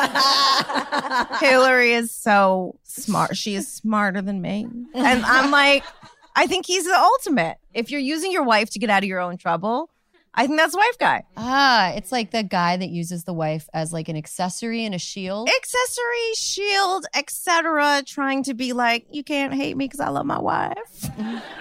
Hillary is so smart. She is smarter than me." And I'm like, I think he's the ultimate. If you're using your wife to get out of your own trouble, I think that's wife guy. Ah, it's like the guy that uses the wife as like an accessory and a shield. Accessory, shield, et cetera. Trying to be like, you can't hate me because I love my wife.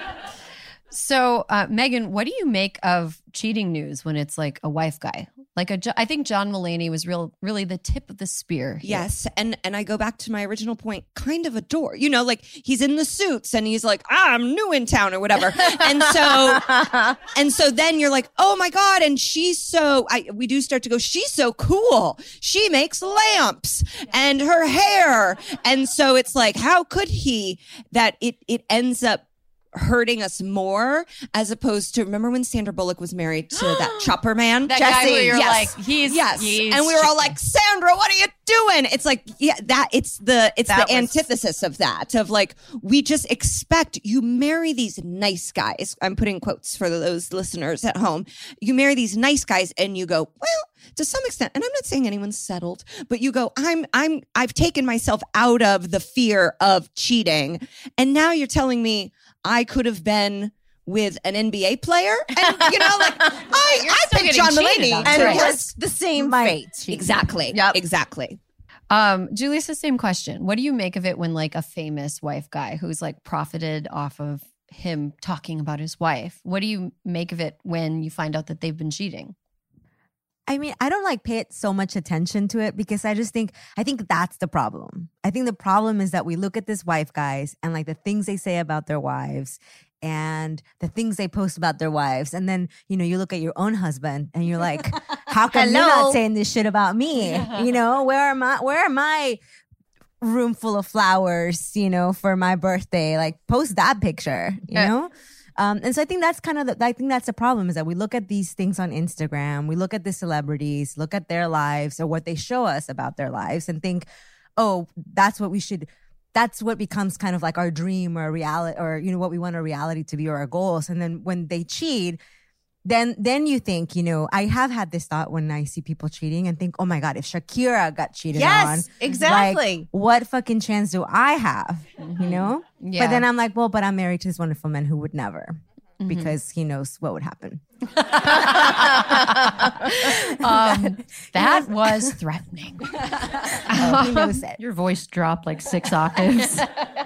So, uh, Megan, what do you make of cheating news when it's like a wife guy? Like a, Jo- I think John Mulaney was real, really the tip of the spear. here. Yes, and and I go back to my original point, kind of adore. You know, like he's in the suits and he's like, ah, I'm new in town or whatever. And so and so then you're like, oh my God, and she's so I we do start to go, she's so cool. She makes lamps and her hair. And so it's like, how could he that it it ends up hurting us more as opposed to remember when Sandra Bullock was married to that chopper man? That guy where you're Yes. like, he's, Yes. he's and we were all like, Sandra, what are you doing? It's like, yeah, that it's the it's That the was- antithesis of that, of like, we just expect you marry these nice guys. I'm putting quotes for those listeners at home. You marry these nice guys and you go, well, to some extent, and I'm not saying anyone's settled, but you go, I'm I'm I've taken myself out of the fear of cheating. And now you're telling me I could have been with an N B A player, and you know, like I, You're I still picked getting John cheated Mulaney, on, And right. it was the same fate. exactly, Yep. exactly. Um, Julie, it's the same question. What do you make of it when like a famous wife guy who's like profited off of him talking about his wife? What do you make of it when you find out that they've been cheating? I mean, I don't like pay it so much attention to it because I just think, I think that's the problem. I think the problem is that we look at this wife guys and like the things they say about their wives and the things they post about their wives. And then, you know, you look at your own husband and you're like, how come you're Hello? not saying this shit about me? You know, where are my, where are my room full of flowers, you know, for my birthday? Like post that picture, you Yeah. know? Um, and so I think that's kind of the, I think that's the problem is that we look at these things on Instagram, we look at the celebrities, look at their lives or what they show us about their lives and think, oh, that's what we should, that's what becomes kind of like our dream or reality or, you know, what we want our reality to be or our goals. And then when they cheat, then, then you think, you know, I have had this thought when I see people cheating and think, oh my God, if Shakira got cheated on, Yes, exactly. like, what fucking chance do I have? You know? Yeah. But then I'm like, well, but I'm married to this wonderful man who would never because he knows what would happen. Um, that was threatening. Oh, he knows it. Your voice dropped like six octaves.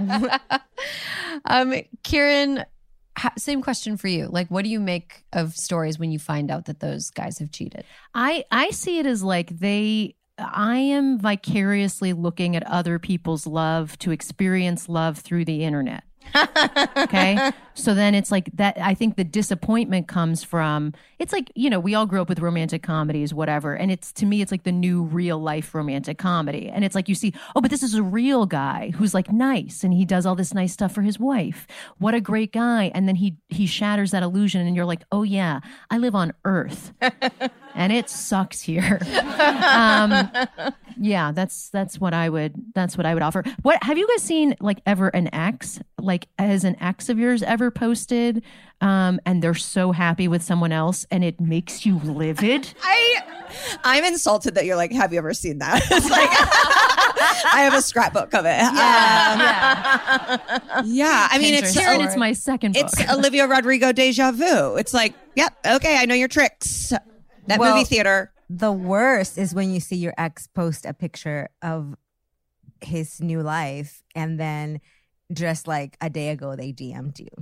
um, Kieran, ha- same question for you. Like, what do you make of stories when you find out that those guys have cheated? I I see it as like they I am vicariously looking at other people's love to experience love through the internet. Okay. So then it's like that. I think the disappointment comes from, it's like, you know, we all grew up with romantic comedies, whatever. And it's, to me, it's like the new real life romantic comedy. And it's like, you see, oh, but this is a real guy who's like nice and he does all this nice stuff for his wife. What a great guy. And then he, he shatters that illusion and you're like, oh yeah, I live on Earth and it sucks here. um, yeah, that's, that's what I would, that's what I would offer. What, have you guys seen like ever an ex, like has an ex of yours ever posted um and they're so happy with someone else and it makes you livid? I, I'm insulted that you're like, have you ever seen that? It's like, I have a scrapbook of it. Yeah, um, yeah. I mean, it's Karen, it's my second book. It's Olivia Rodrigo deja vu. It's like, yep, okay, I know your tricks. That Well, movie theater. The worst is when you see your ex post a picture of his new life and then just like a day ago they D M'd you.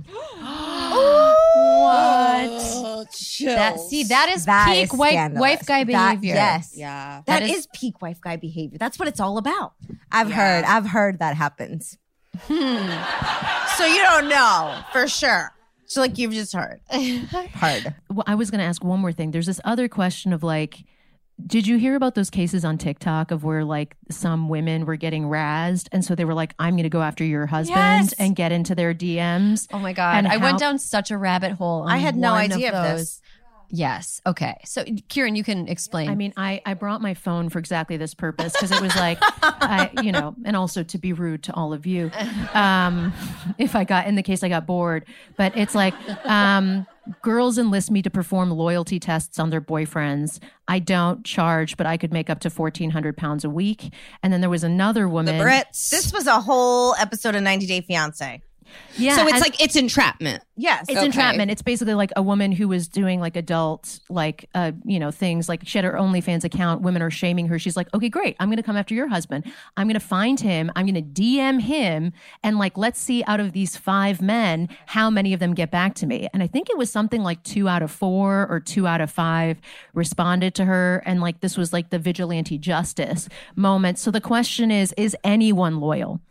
Oh, That, see, that is That peak is wife, scandalous. wife guy That- behavior. yes. Yeah. That That is- is peak wife guy behavior. That's what it's all about. I've Yeah. heard, I've heard that happens. So you don't know for sure. So like you've just heard. Hard. Well, I was going to ask one more thing. There's this other question of like, did you hear about those cases on TikTok of where like some women were getting razzed and so they were like, I'm going to go after your husband Yes. and get into their D Ms? Oh my God. And I how- went down such a rabbit hole. On I had no one idea of of those. this. Yes. Okay. So, Kieran, you can explain. I mean, I, I brought my phone for exactly this purpose because it was like, I, you know, and also to be rude to all of you, um, if I got, in the case I got bored, but it's like, um, girls enlist me to perform loyalty tests on their boyfriends. I don't charge, but I could make up to fourteen hundred pounds a week. And then there was another The woman. Brits. This was a whole episode of ninety Day Fiance. Yeah. so it's and- like, it's entrapment. Yes. It's Okay. entrapment. It's basically like a woman who was doing like adult, like, uh, you know, things like she had her OnlyFans account. Women are shaming her. She's like, okay, great. I'm going to come after your husband. I'm going to find him. I'm going to D M him. And like, let's see out of these five men, how many of them get back to me. And I think it was something like two out of four or two out of five responded to her. And like, this was like the vigilante justice moment. So the question is, is anyone loyal?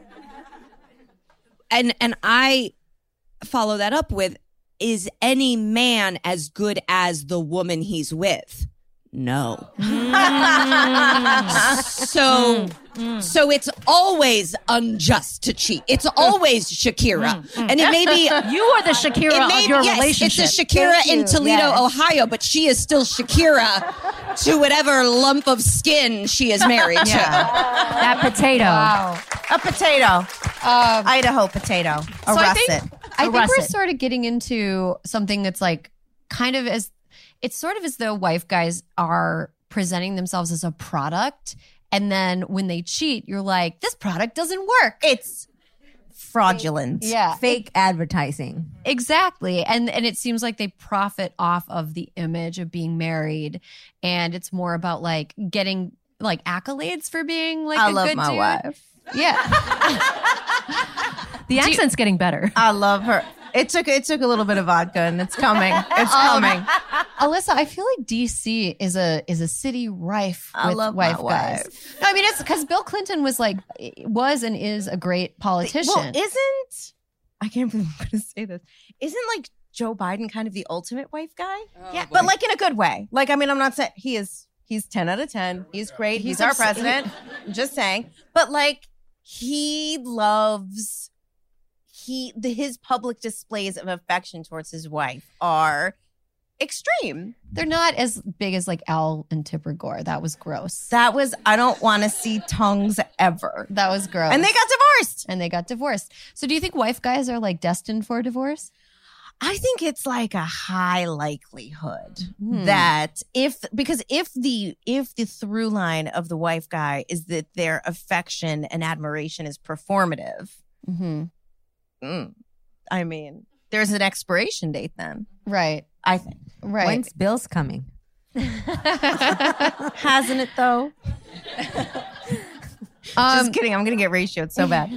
And and I follow that up with, is any man as good as the woman he's with? No. so so it's always unjust to cheat. It's always Shakira. And it may be You are the Shakira it may of your be, yes, relationship. it's a Shakira Thank in you. Toledo, Yes. Ohio, but she is still Shakira to whatever lump of skin she is married to. that potato. A potato. Idaho potato. A So I russet. think, I think russet. we're sort of getting into something that's like kind of as it's sort of as though wife guys are presenting themselves as a product. And then when they cheat, you're like, this product doesn't work. It's fraudulent. Yeah. Fake advertising. Exactly. And and it seems like they profit off of the image of being married. And it's more about like getting like accolades for being like I a love good my dude. wife. Yeah. The accent's getting better. I love her. It took it took a little bit of vodka, and it's coming. It's Um, coming. Alyssa, I feel like D C is a is a city rife I with love my wife guys. wife. No, I mean it's because Bill Clinton was like was and is a great politician. Well, isn't I can't believe I'm going to say this? Isn't like Joe Biden kind of the ultimate wife guy? yeah, but like in a good way. Like, I mean, I'm not saying he is. He's ten out of ten. He's great. He's, He's our obs- president. I'm just saying. But like, he loves he the, his public displays of affection towards his wife are extreme. They're not as big as like Al and Tipper Gore. That was gross. That was I don't want to see tongues ever. That was gross. And they got divorced. and they got divorced. So do you think wife guys are like destined for divorce? I think it's like a high likelihood Hmm. that if because if the if the through line of the wife guy is that their affection and admiration is performative, Mm-hmm. mm, I mean, there's an expiration date then. Right. I think Right. When's Bill's coming? hasn't it though? Um, Just kidding. I'm gonna get ratioed so bad.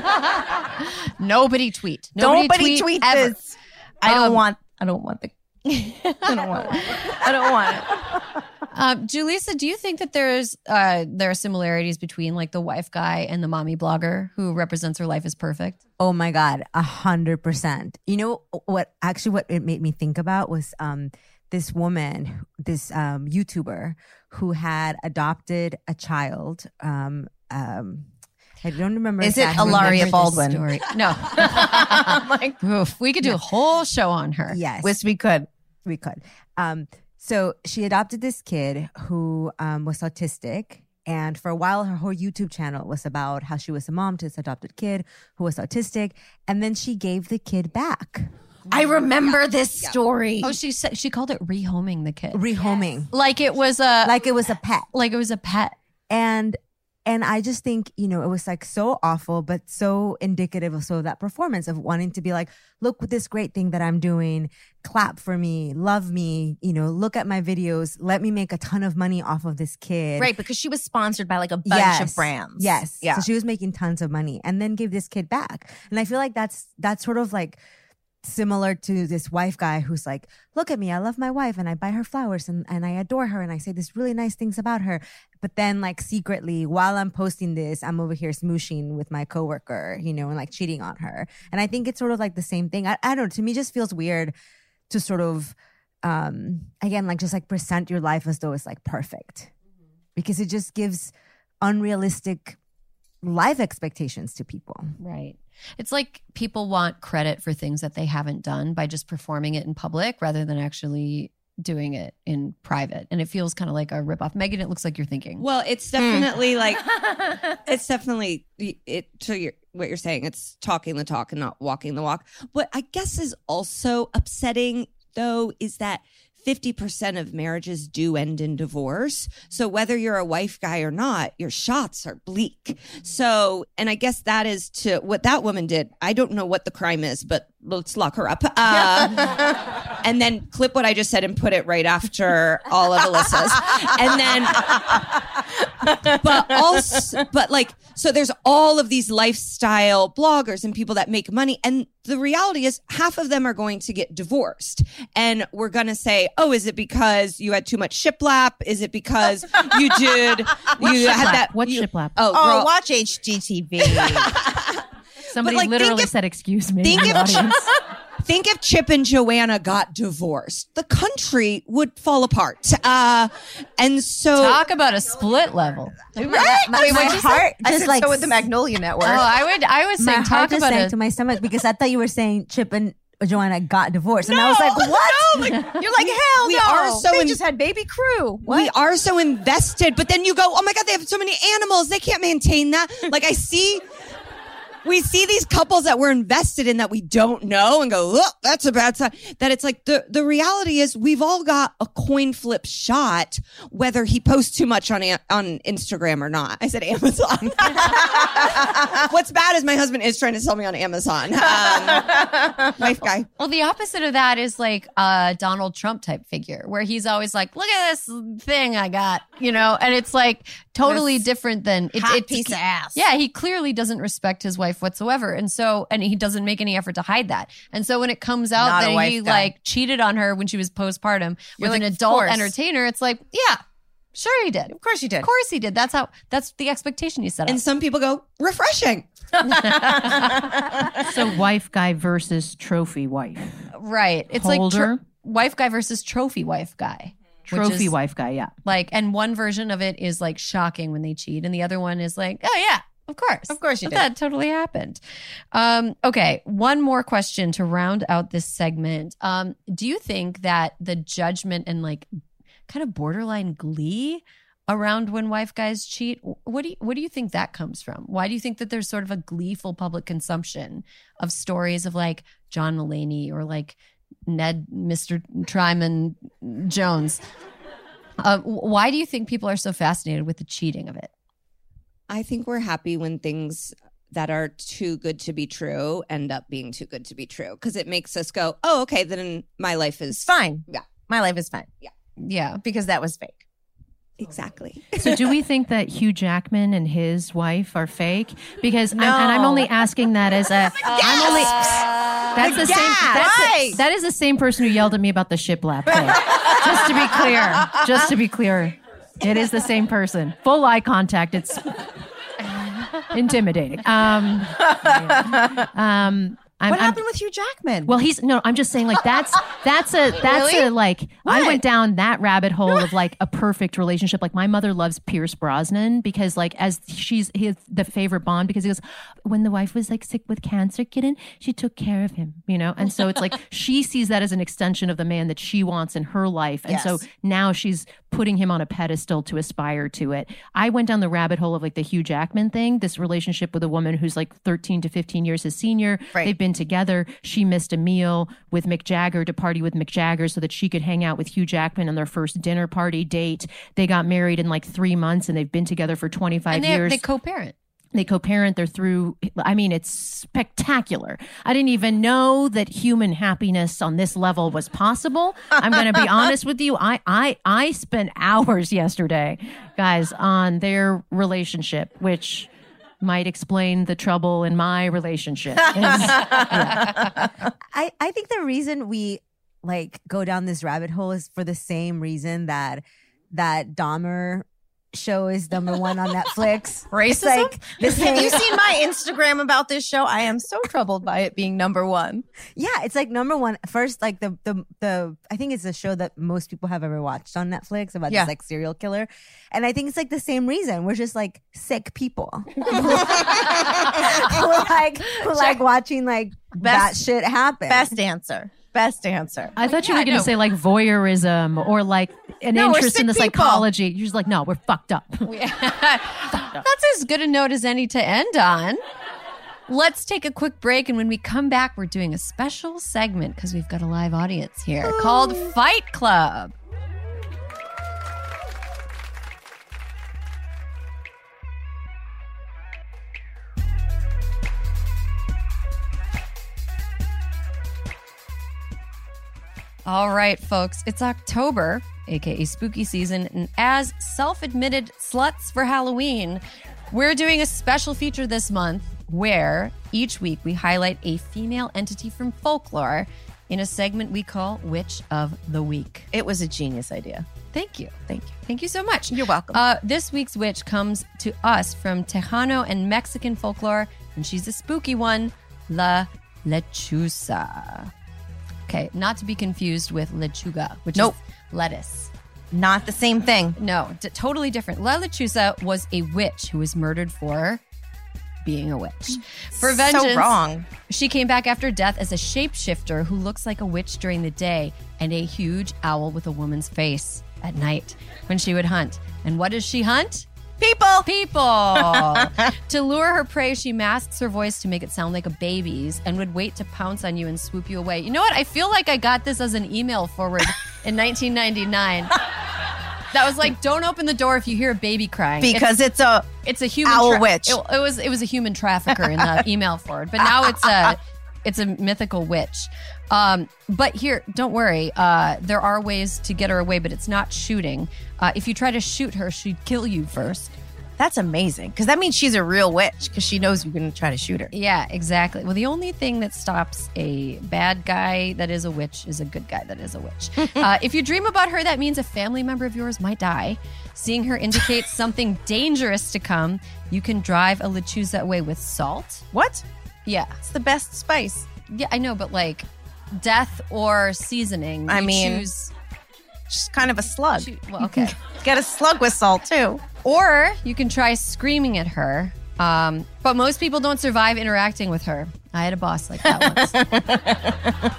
Nobody tweet. Nobody, Nobody, tweet, ever. this. I don't Um, want. I don't want the. I don't want it. I don't want it. Um, Julissa, do you think that there's uh, there are similarities between like the wife guy and the mommy blogger who represents her life as perfect? Oh my God, a hundred percent. You know what? Actually, what it made me think about was um, this woman, this um, YouTuber who had adopted a child. Um, um, I don't remember. Is it exactly- Ilaria Remember this Baldwin? story. No. Like, Oof, we could do a whole show on her. Yes, wish we could. we could. Um, so she adopted this kid who um, was autistic. And for a while, her whole YouTube channel was about how she was a mom to this adopted kid who was autistic. And then she gave the kid back. I remember this story. Oh, she said she called it rehoming the kid, Rehoming. like it was a Like it was a pet. like it was a pet. And and I just think, you know, it was like so awful, but so indicative of so that performance of wanting to be like, look at this great thing that I'm doing, clap for me, love me, you know, look at my videos, let me make a ton of money off of this kid. Right, because she was sponsored by like a bunch Yes. of brands. Yes. Yeah. So she was making tons of money and then gave this kid back. And I feel like that's that's sort of like similar to this wife guy who's like, look at me, I love my wife and I buy her flowers and, and I adore her and I say these really nice things about her. But then like secretly while I'm posting this, I'm over here smooshing with my coworker, you know, and like cheating on her. And I think it's sort of like the same thing. I, I don't know, to me just feels weird to sort of, um, again, like just like present your life as though it's like perfect because it just gives unrealistic life expectations to people. Right. It's like people want credit for things that they haven't done by just performing it in public rather than actually doing it in private. And it feels kind of like a ripoff. Megan, it looks like you're thinking. Well, it's definitely like it's definitely it to your what you're saying. It's talking the talk and not walking the walk. What I guess is also upsetting though is that fifty percent of marriages do end in divorce. So whether you're a wife guy or not, your shots are bleak. So, and I guess that is to what that woman did. I don't know what the crime is, but let's lock her up. Uh, and then clip what I just said and put it right after all of Alyssa's. And then, but also, but like, so there's all of these lifestyle bloggers and people that make money. And the reality is half of them are going to get divorced. And we're going to say, oh, is it because you had too much shiplap? Is it because you did, you had that. What's you, shiplap? Oh, Oh, girl. watch H G T V. Somebody like, think literally if- said, "Excuse me." think in the if- audience. Think if Chip and Joanna got divorced, the country would fall apart. Uh, and so, Talk about a split level. Right? My, Wait, my what'd you say? heart I just said like so with the Magnolia Network. Oh, I would I was my saying heart talk just about sank a to my stomach because I thought you were saying Chip and Joanna got divorced, and I was like, No, "What?" no, like, you're like, hell We no. are so they in- just had baby crew. What? we are so invested, but then you go, oh my God, they have so many animals. They can't maintain that. Like I see, we see these couples that we're invested in that we don't know and go, look, that's a bad sign. That it's like the, the reality is we've all got a coin flip shot, whether he posts too much on, on Instagram or not. I said Amazon. What's bad is my husband is trying to sell me on Amazon. Um, wife guy. Well, the opposite of that is like a Donald Trump type figure where he's always like, look at this thing I got, you know, and it's like totally This different than it, hot it's piece of ass. Yeah, he clearly doesn't respect his wife whatsoever. And so, and he doesn't make any effort to hide that. And so when it comes out Not a that wife he guy. like cheated on her when she was postpartum You're with like, an of adult course. entertainer, it's like, yeah, sure he did. Of course you did. Of course he did. That's how, that's the expectation you set up. And some people go, refreshing. So wife guy versus trophy wife. Right. It's Holder. like tro- wife guy versus trophy wife guy. which Trophy is wife guy, yeah. Like, and one version of it is like shocking when they cheat, and the other one is like, oh yeah, of course, Of course you But did. That totally happened. Um, okay, one more question to round out this segment. Um, do you think that the judgment and like kind of borderline glee around when wife guys cheat, what do you, what do you think that comes from? Why do you think that there's sort of a gleeful public consumption of stories of like John Mulaney or like Ned, Mister Tryman Jones? Uh, why do you think people are so fascinated with the cheating of it? I think we're happy when things that are too good to be true end up being too good to be true, because it makes us go, oh, okay, then my life is It's fine. Yeah. My life is fine. Yeah. Because that was fake. Exactly. So do we think that Hugh Jackman and his wife are fake? Because I'm, No. and I'm only asking that as a I'm only that's the same that's the- Right. that is the same person who yelled at me about the shiplap thing. Just to be clear. Just to be clear. It is the same person. Full eye contact. It's intimidating. Um, um I'm, What I'm- happened with Hugh Jackman? well, he's no. I'm just saying, like that's that's a that's Really? a like. I What? went down that rabbit hole of like a perfect relationship. Like my mother loves Pierce Brosnan because like as she's his the favorite Bond because he goes when the wife was like sick with cancer, kitten, she took care of him, you know. And so it's like she sees that as an extension of the man that she wants in her life, and so Yes. now she's putting him on a pedestal to aspire to it. I went down the rabbit hole of like the Hugh Jackman thing, this relationship with a woman who's like thirteen to fifteen years his senior. Right. They've been together. She missed a meal with Mick Jagger to party with Mick Jagger so that she could hang out with Hugh Jackman on their first dinner party date. They got married in like three months and they've been together for twenty-five And they, years. they co-parent. They co-parent. They're through. I mean, it's spectacular. I didn't even know that human happiness on this level was possible. I'm going to be honest with you. I, I, I spent hours yesterday, guys, on their relationship, which might explain the trouble in my relationship. Is- I, I think the reason we like go down this rabbit hole is for the same reason that that Dahmer show is number one on Netflix. It's Racism? like the same. Have you seen my Instagram about this show? I am so troubled by it being number one. Yeah, it's like number one. First, like the the the I think it's a show that most people have ever watched on Netflix about Yeah. this like serial killer, and I think it's like the same reason. We're just like sick people. We're like we're like watching like that Best- shit happen. Best answer. Best answer. I thought you yeah, were going no. to say like voyeurism or like an No, we're interest in the sick people. psychology. You're just like, no, we're fucked up. That's as good a note as any to end on. Let's take a quick break, and when we come back, we're doing a special segment because we've got a live audience here called Fight Club. All right, folks, it's October, aka spooky season, and as self-admitted sluts for Halloween, we're doing a special feature this month where each week we highlight a female entity from folklore in a segment we call Witch of the Week. It was a genius idea. Thank you. Thank you. Thank you so much. You're welcome. Uh, this week's witch comes to us from Tejano and Mexican folklore, and she's a spooky one, La Lechuza. Okay, not to be confused with lechuga, which Nope. is lettuce. Not the same thing. No, d- totally different. La Lechuza was a witch who was murdered for being a witch. For vengeance, So wrong. she came back after death as a shapeshifter who looks like a witch during the day and a huge owl with a woman's face at night when she would hunt. And what does she hunt? People. People. To lure her prey, she masks her voice to make it sound like a baby's and would wait to pounce on you and swoop you away. You know what? I feel like I got this as an email forward in nineteen ninety-nine. That was like, don't open the door if you hear a baby crying. Because it's, it's a it's a human owl tra- witch. It, it was it was a human trafficker in the email forward, but now it's a it's a mythical witch. Um, but here, don't worry. Uh, there are ways to get her away, but it's not shooting. Uh, if you try to shoot her, she'd kill you first. That's amazing. Because that means she's a real witch because she knows you're going to try to shoot her. Yeah, exactly. Well, the only thing that stops a bad guy that is a witch is a good guy that is a witch. uh, if you dream about her, that means a family member of yours might die. Seeing her indicates something dangerous to come. You can drive a lechuza away with salt. What? Yeah. It's the best spice. Yeah, I know, but like death or seasoning. I you mean, choose, she's kind of a slug. choo- well, okay. Get a slug with salt, too. Or you can try screaming at her. Um, but most people don't survive interacting with her. I had a boss like that once.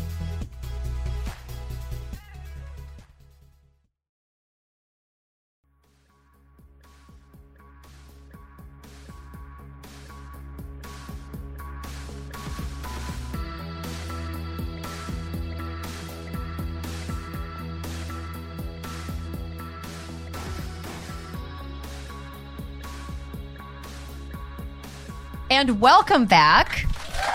And welcome back.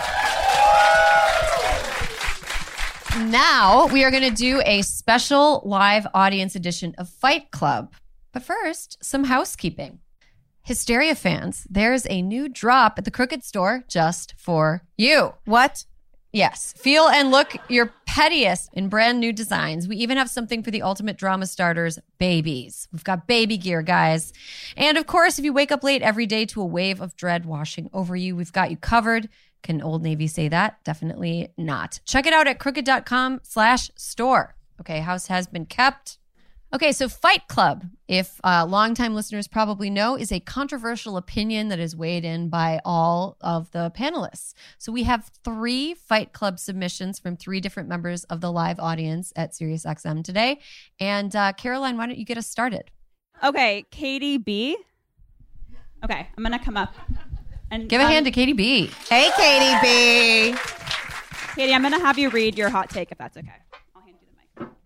Now we are going to do a special live audience edition of Fight Club. But first, some housekeeping. Hysteria fans, there's a new drop at the Crooked Store just for you. What? Yes. Feel and look your pettiest in brand new designs. We even have something for the ultimate drama starters, babies. We've got baby gear, guys. And of course, if you wake up late every day to a wave of dread washing over you, we've got you covered. Can Old Navy say that? Definitely not. Check it out at crooked.com slash store. Okay, house has been kept. Okay, so Fight Club, if uh, longtime listeners probably know, is a controversial opinion that is weighed in by all of the panelists. So we have three Fight Club submissions from three different members of the live audience at SiriusXM today. And uh, Caroline, why don't you get us started? Okay, Katie B. Okay, I'm gonna come up and Give a um, hand to Katie B. Hey, Katie B. Katie, I'm gonna have you read your hot take if that's okay. I'll hand you the mic.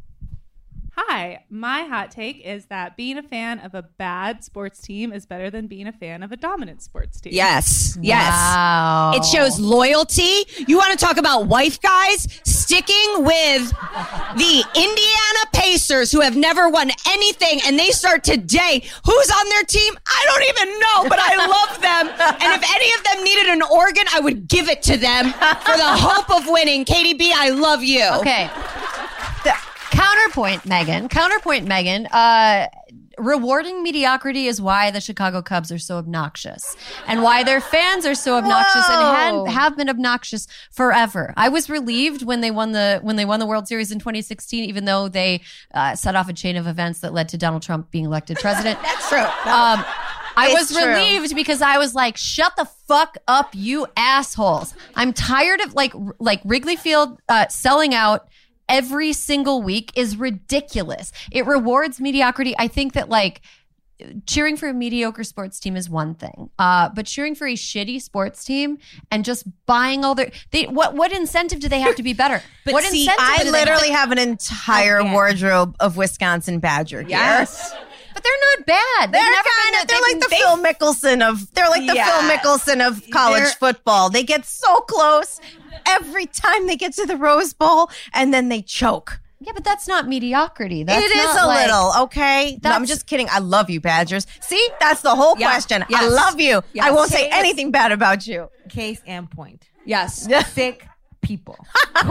Hi, my hot take is that being a fan of a bad sports team is better than being a fan of a dominant sports team. Yes. Yes. Wow. It shows loyalty. You want to talk about wife guys? Sticking with the Indiana Pacers, who have never won anything, and they start today. Who's on their team? I don't even know, but I love them. And if any of them needed an organ, I would give it to them for the hope of winning. Katie B, I love you. Okay. The counterpoint, Megan. Counterpoint, Megan. Uh, rewarding mediocrity is why the Chicago Cubs are so obnoxious and why their fans are so obnoxious Whoa. and had, have been obnoxious forever. I was relieved when they won the when they won the World Series in twenty sixteen, even though they uh, set off a chain of events that led to Donald Trump being elected president. That's true. Um, I It's was true. relieved because I was like, shut the fuck up, you assholes. I'm tired of like like Wrigley Field uh, selling out every single week is ridiculous. It rewards mediocrity. I think that like cheering for a mediocre sports team is one thing, uh, but cheering for a shitty sports team and just buying all their they what what incentive do they have to be better? But what see, incentive I do they have? literally have an entire Again. wardrobe of Wisconsin Badger gear. Yes. But they're not bad. They've They're never kind been of, they're they've like the been- Phil Mickelson of, they're like the Yeah. Phil Mickelson of college They're- football. They get so close every time they get to the Rose Bowl and then they choke. Yeah, but that's not mediocrity. That's it is not a like- little, okay? No, I'm That's- just kidding. I love you, Badgers. See, that's the whole Yeah. question. I Yes. love you. Yes. I won't say Case- anything bad about you. Case and point. Yes. Sick people who,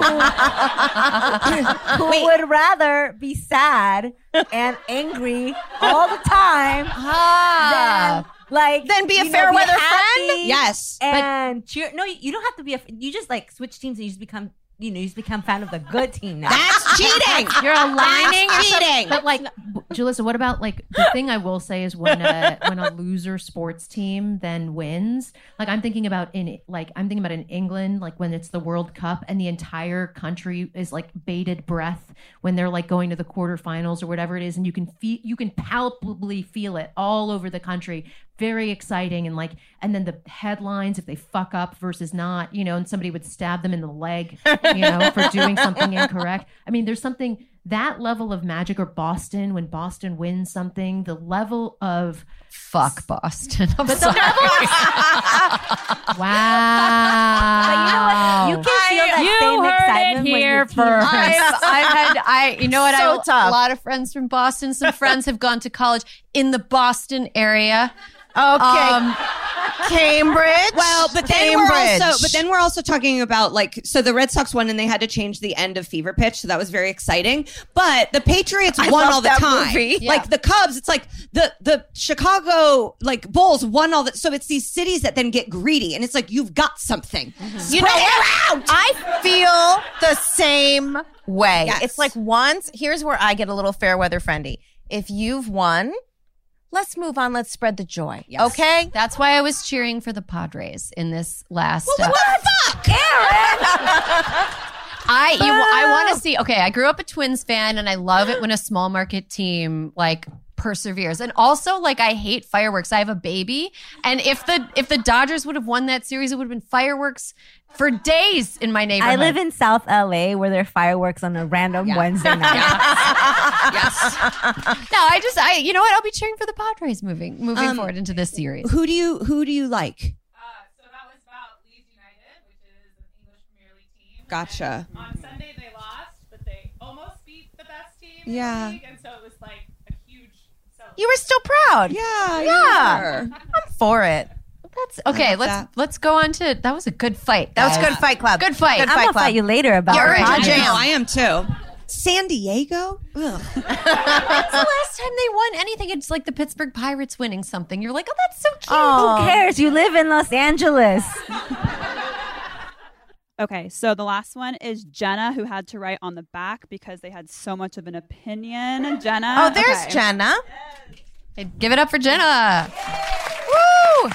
who would rather be sad and angry all the time Ah. than like Then be a you fair know, weather happy friend? Yes. and cheer. No, you, you don't have to be a. You just like switch teams and you just become. You know, you just become fan of the good team now. That's cheating. You're aligning That's yourself- cheating. But like Jalissa, what about like the thing I will say is when a when a loser sports team then wins, like I'm thinking about in like I'm thinking about in England, like when it's the World Cup and the entire country is like bated breath when they're like going to the quarterfinals or whatever it is, and you can feel you can palpably feel it all over the country. Very exciting, and like and then the headlines if they fuck up versus not, you know, and somebody would stab them in the leg, you know, for doing something incorrect. I mean, there's something that level of magic, or Boston when Boston wins something, the level of fuck Boston. I'm but the sorry. level of, wow. But you know what? You can feel that you same heard excitement it when here your team- first. I've, I've had, I, you know what? So I, tough. A lot of friends from Boston. Some friends have gone to college in the Boston area. Okay. Um, Cambridge. Well, but then Cambridge. we're also but then we're also talking about like so the Red Sox won and they had to change the end of Fever Pitch, so that was very exciting. But the Patriots I won love all the that time. movie. Yeah. Like the Cubs, it's like the the Chicago like Bulls won all the so it's these cities that then get greedy and it's like you've got something. You know what? I feel the same way. Yes. It's like once, here's where I get a little fair weather friendly. If you've won, let's move on. Let's spread the joy. Yes. Okay? that's why I was cheering for the Padres in this last. Well, uh, what the fuck? I you, I want to see. Okay, I grew up a Twins fan, and I love it when a small market team like perseveres. And also, like, I hate fireworks. I have a baby, and if the if the Dodgers would have won that series, it would have been fireworks for days in my I neighborhood. live in South L A where there are fireworks on a random Yeah. Wednesday night. yes. No, I just I you know what? I'll be cheering for the Padres moving moving Um, forward into this series. Who do you who do you like? Uh, so that was about Leeds United, which is an English Premier League team. Gotcha. And on Sunday they lost, but they almost beat the best team in Yeah. the league, and so it was like a huge celebration. You were still proud. Yeah, Yeah. you were. I'm for it. That's okay. love Let's that. let's go on to that was a good fight. That was guys. good fight club. Good fight. Good I'm fight gonna club. fight you later about You're the right, your Padres. jam. I know, I am too. San Diego? Ugh. When's the last time they won anything? It's like the Pittsburgh Pirates winning something. You're like, oh, that's so cute. Oh. Who cares? You live in Los Angeles. Okay, so the last one is Jenna, who had to write on the back because they had so much of an opinion. Jenna. Oh, there's okay. Jenna. Hey, give it up for Jenna. Woo!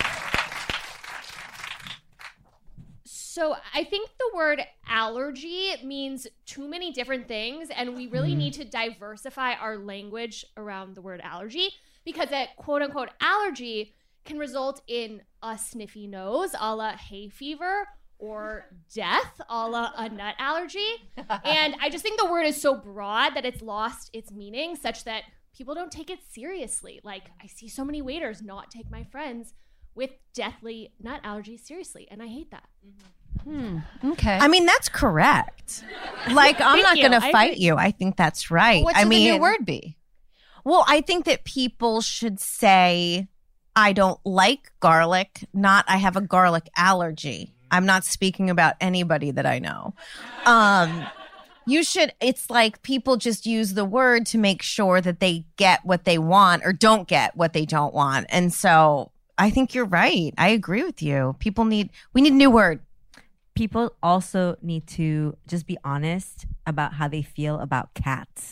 So I think the word allergy means too many different things, and we really need to diversify our language around the word allergy, because a quote unquote allergy can result in a sniffy nose a la hay fever, or death a la a nut allergy. And I just think the word is so broad that it's lost its meaning, such that people don't take it seriously. Like, I see so many waiters not take my friends with deathly nut allergies seriously, and I hate that. Okay. I mean, that's correct. Like, I'm Thank not you. going to I fight agree. you. I think that's right. What I should mean, the new word be? well, I think that people should say, I don't like garlic, not I have a garlic allergy. I'm not speaking about anybody that I know. Um, you should, it's like people just use the word to make sure that they get what they want or don't get what they don't want. And so I think you're right. I agree with you. People need, we need a new word. People also need to just be honest about how they feel about cats.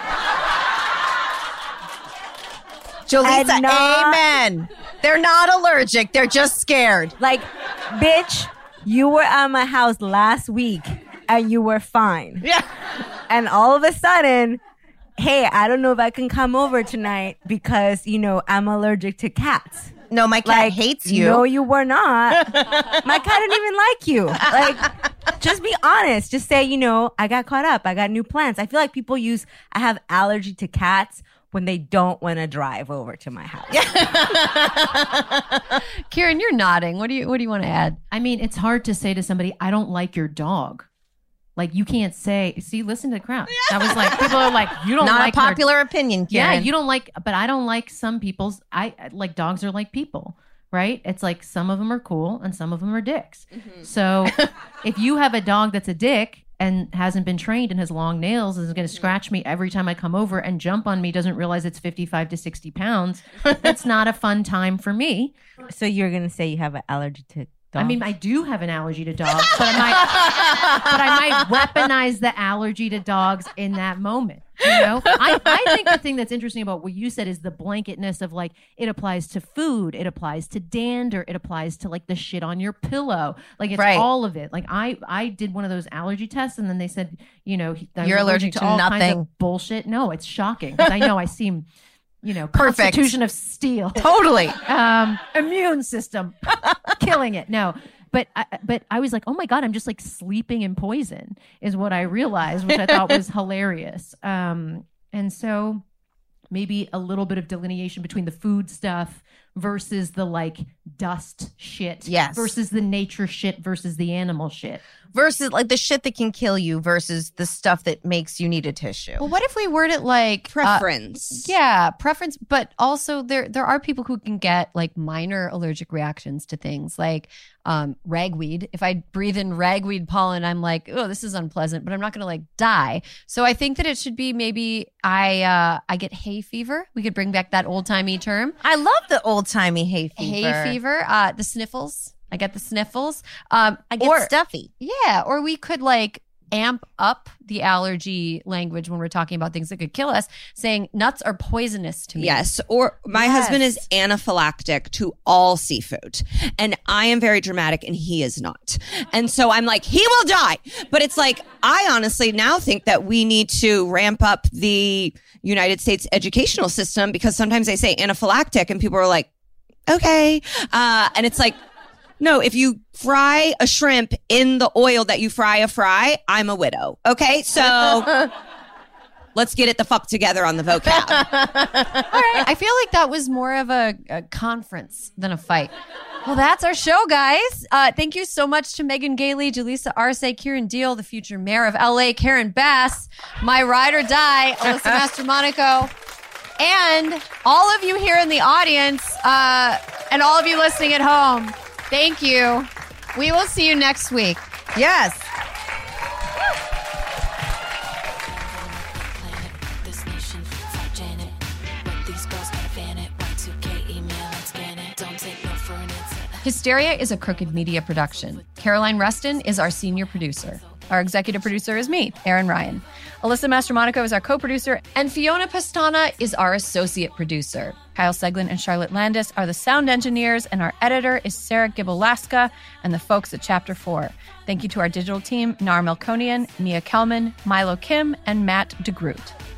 Jolisa, And not- amen. They're not allergic. They're just scared. Like, bitch, you were at my house last week and you were fine. Yeah. And all of a sudden, hey, I don't know if I can come over tonight because, you know, I'm allergic to cats. No, my cat Like, hates you. No, you were not. My cat didn't even like you. Like, just be honest. Just say, you know, I got caught up. I got new plans. I feel like people use, I have allergy to cats when they don't want to drive over to my house. Kieran, you're nodding. What do you What do you want to add? I mean, it's hard to say to somebody, I don't like your dog. Like, you can't say, see, listen to the crowd. That was like, people are like, you don't Not like a her- popular opinion, Yeah, Karen. you don't like, but I don't like some people's, I like dogs are like people, right? It's like some of them are cool and some of them are dicks. So if you have a dog that's a dick and hasn't been trained and has long nails and is going to scratch me every time I come over and jump on me, doesn't realize it's fifty-five to sixty pounds, that's not a fun time for me. So you're going to say you have an allergy to I mean, I do have an allergy to dogs, but I might, but I might weaponize the allergy to dogs in that moment. You know, I, I think the thing that's interesting about what you said is the blanketness of like, it applies to food, it applies to dander, it applies to like the shit on your pillow. Like it's Right. all of it. Like I, I did one of those allergy tests and then they said, you know, I'm You're allergic to all kinds nothing. of bullshit. No, it's shocking. 'Cause I know I seem, you know, Perfect. constitution of steel. Totally. um, immune system, killing it. No. But I, but I was like, oh my God, I'm just like sleeping in poison is what I realized, which I thought was hilarious. Um, and so maybe a little bit of delineation between the food stuff versus the like dust shit. Yes. Versus the nature shit versus the animal shit. Versus like the shit that can kill you versus the stuff that makes you need a tissue. Well, what if we word it like uh, Preference. yeah, preference, but also there there are people who can get like minor allergic reactions to things like um, ragweed. If I breathe in ragweed pollen, I'm like, oh, this is unpleasant, but I'm not going to like die. So I think that it should be maybe I uh, I get hay fever. We could bring back that old timey term. I love the old timey hay fever. Hay fever, uh, the sniffles. I get the sniffles. Um, I get or, stuffy. Yeah, or we could like amp up the allergy language when we're talking about things that could kill us, saying nuts are poisonous to me. Yes. Or my Yes. husband is anaphylactic to all seafood. And I am very dramatic and he is not. And so I'm like, he will die. But it's like, I honestly now think that we need to ramp up the United States educational system because sometimes they say anaphylactic and people are like, okay. Uh, and it's like, no, if you fry a shrimp in the oil that you fry a fry, I'm a widow. Okay, so let's get it the fuck together on the vocab. All right. I feel like that was more of a, a conference than a fight. Well, that's our show, guys. Uh, thank you so much to Megan Gailey, Jaleesa Arce, Kieran Deal, the future mayor of L A, Karen Bass, my ride or die, Alyssa Mastromonaco, and all of you here in the audience, uh, and all of you listening at home. Thank you. We will see you next week. Yes. Hysteria is a Crooked Media production. Caroline Reston is our senior producer. Our executive producer is me, Erin Ryan. Alyssa Mastromonaco is our co-producer, and Fiona Pastana is our associate producer. Kyle Seglin and Charlotte Landis are the sound engineers, and our editor is Sarah Gibalaska and the folks at Chapter four. Thank you to our digital team, Nar Melkonian, Mia Kelman, Milo Kim, and Matt DeGroot.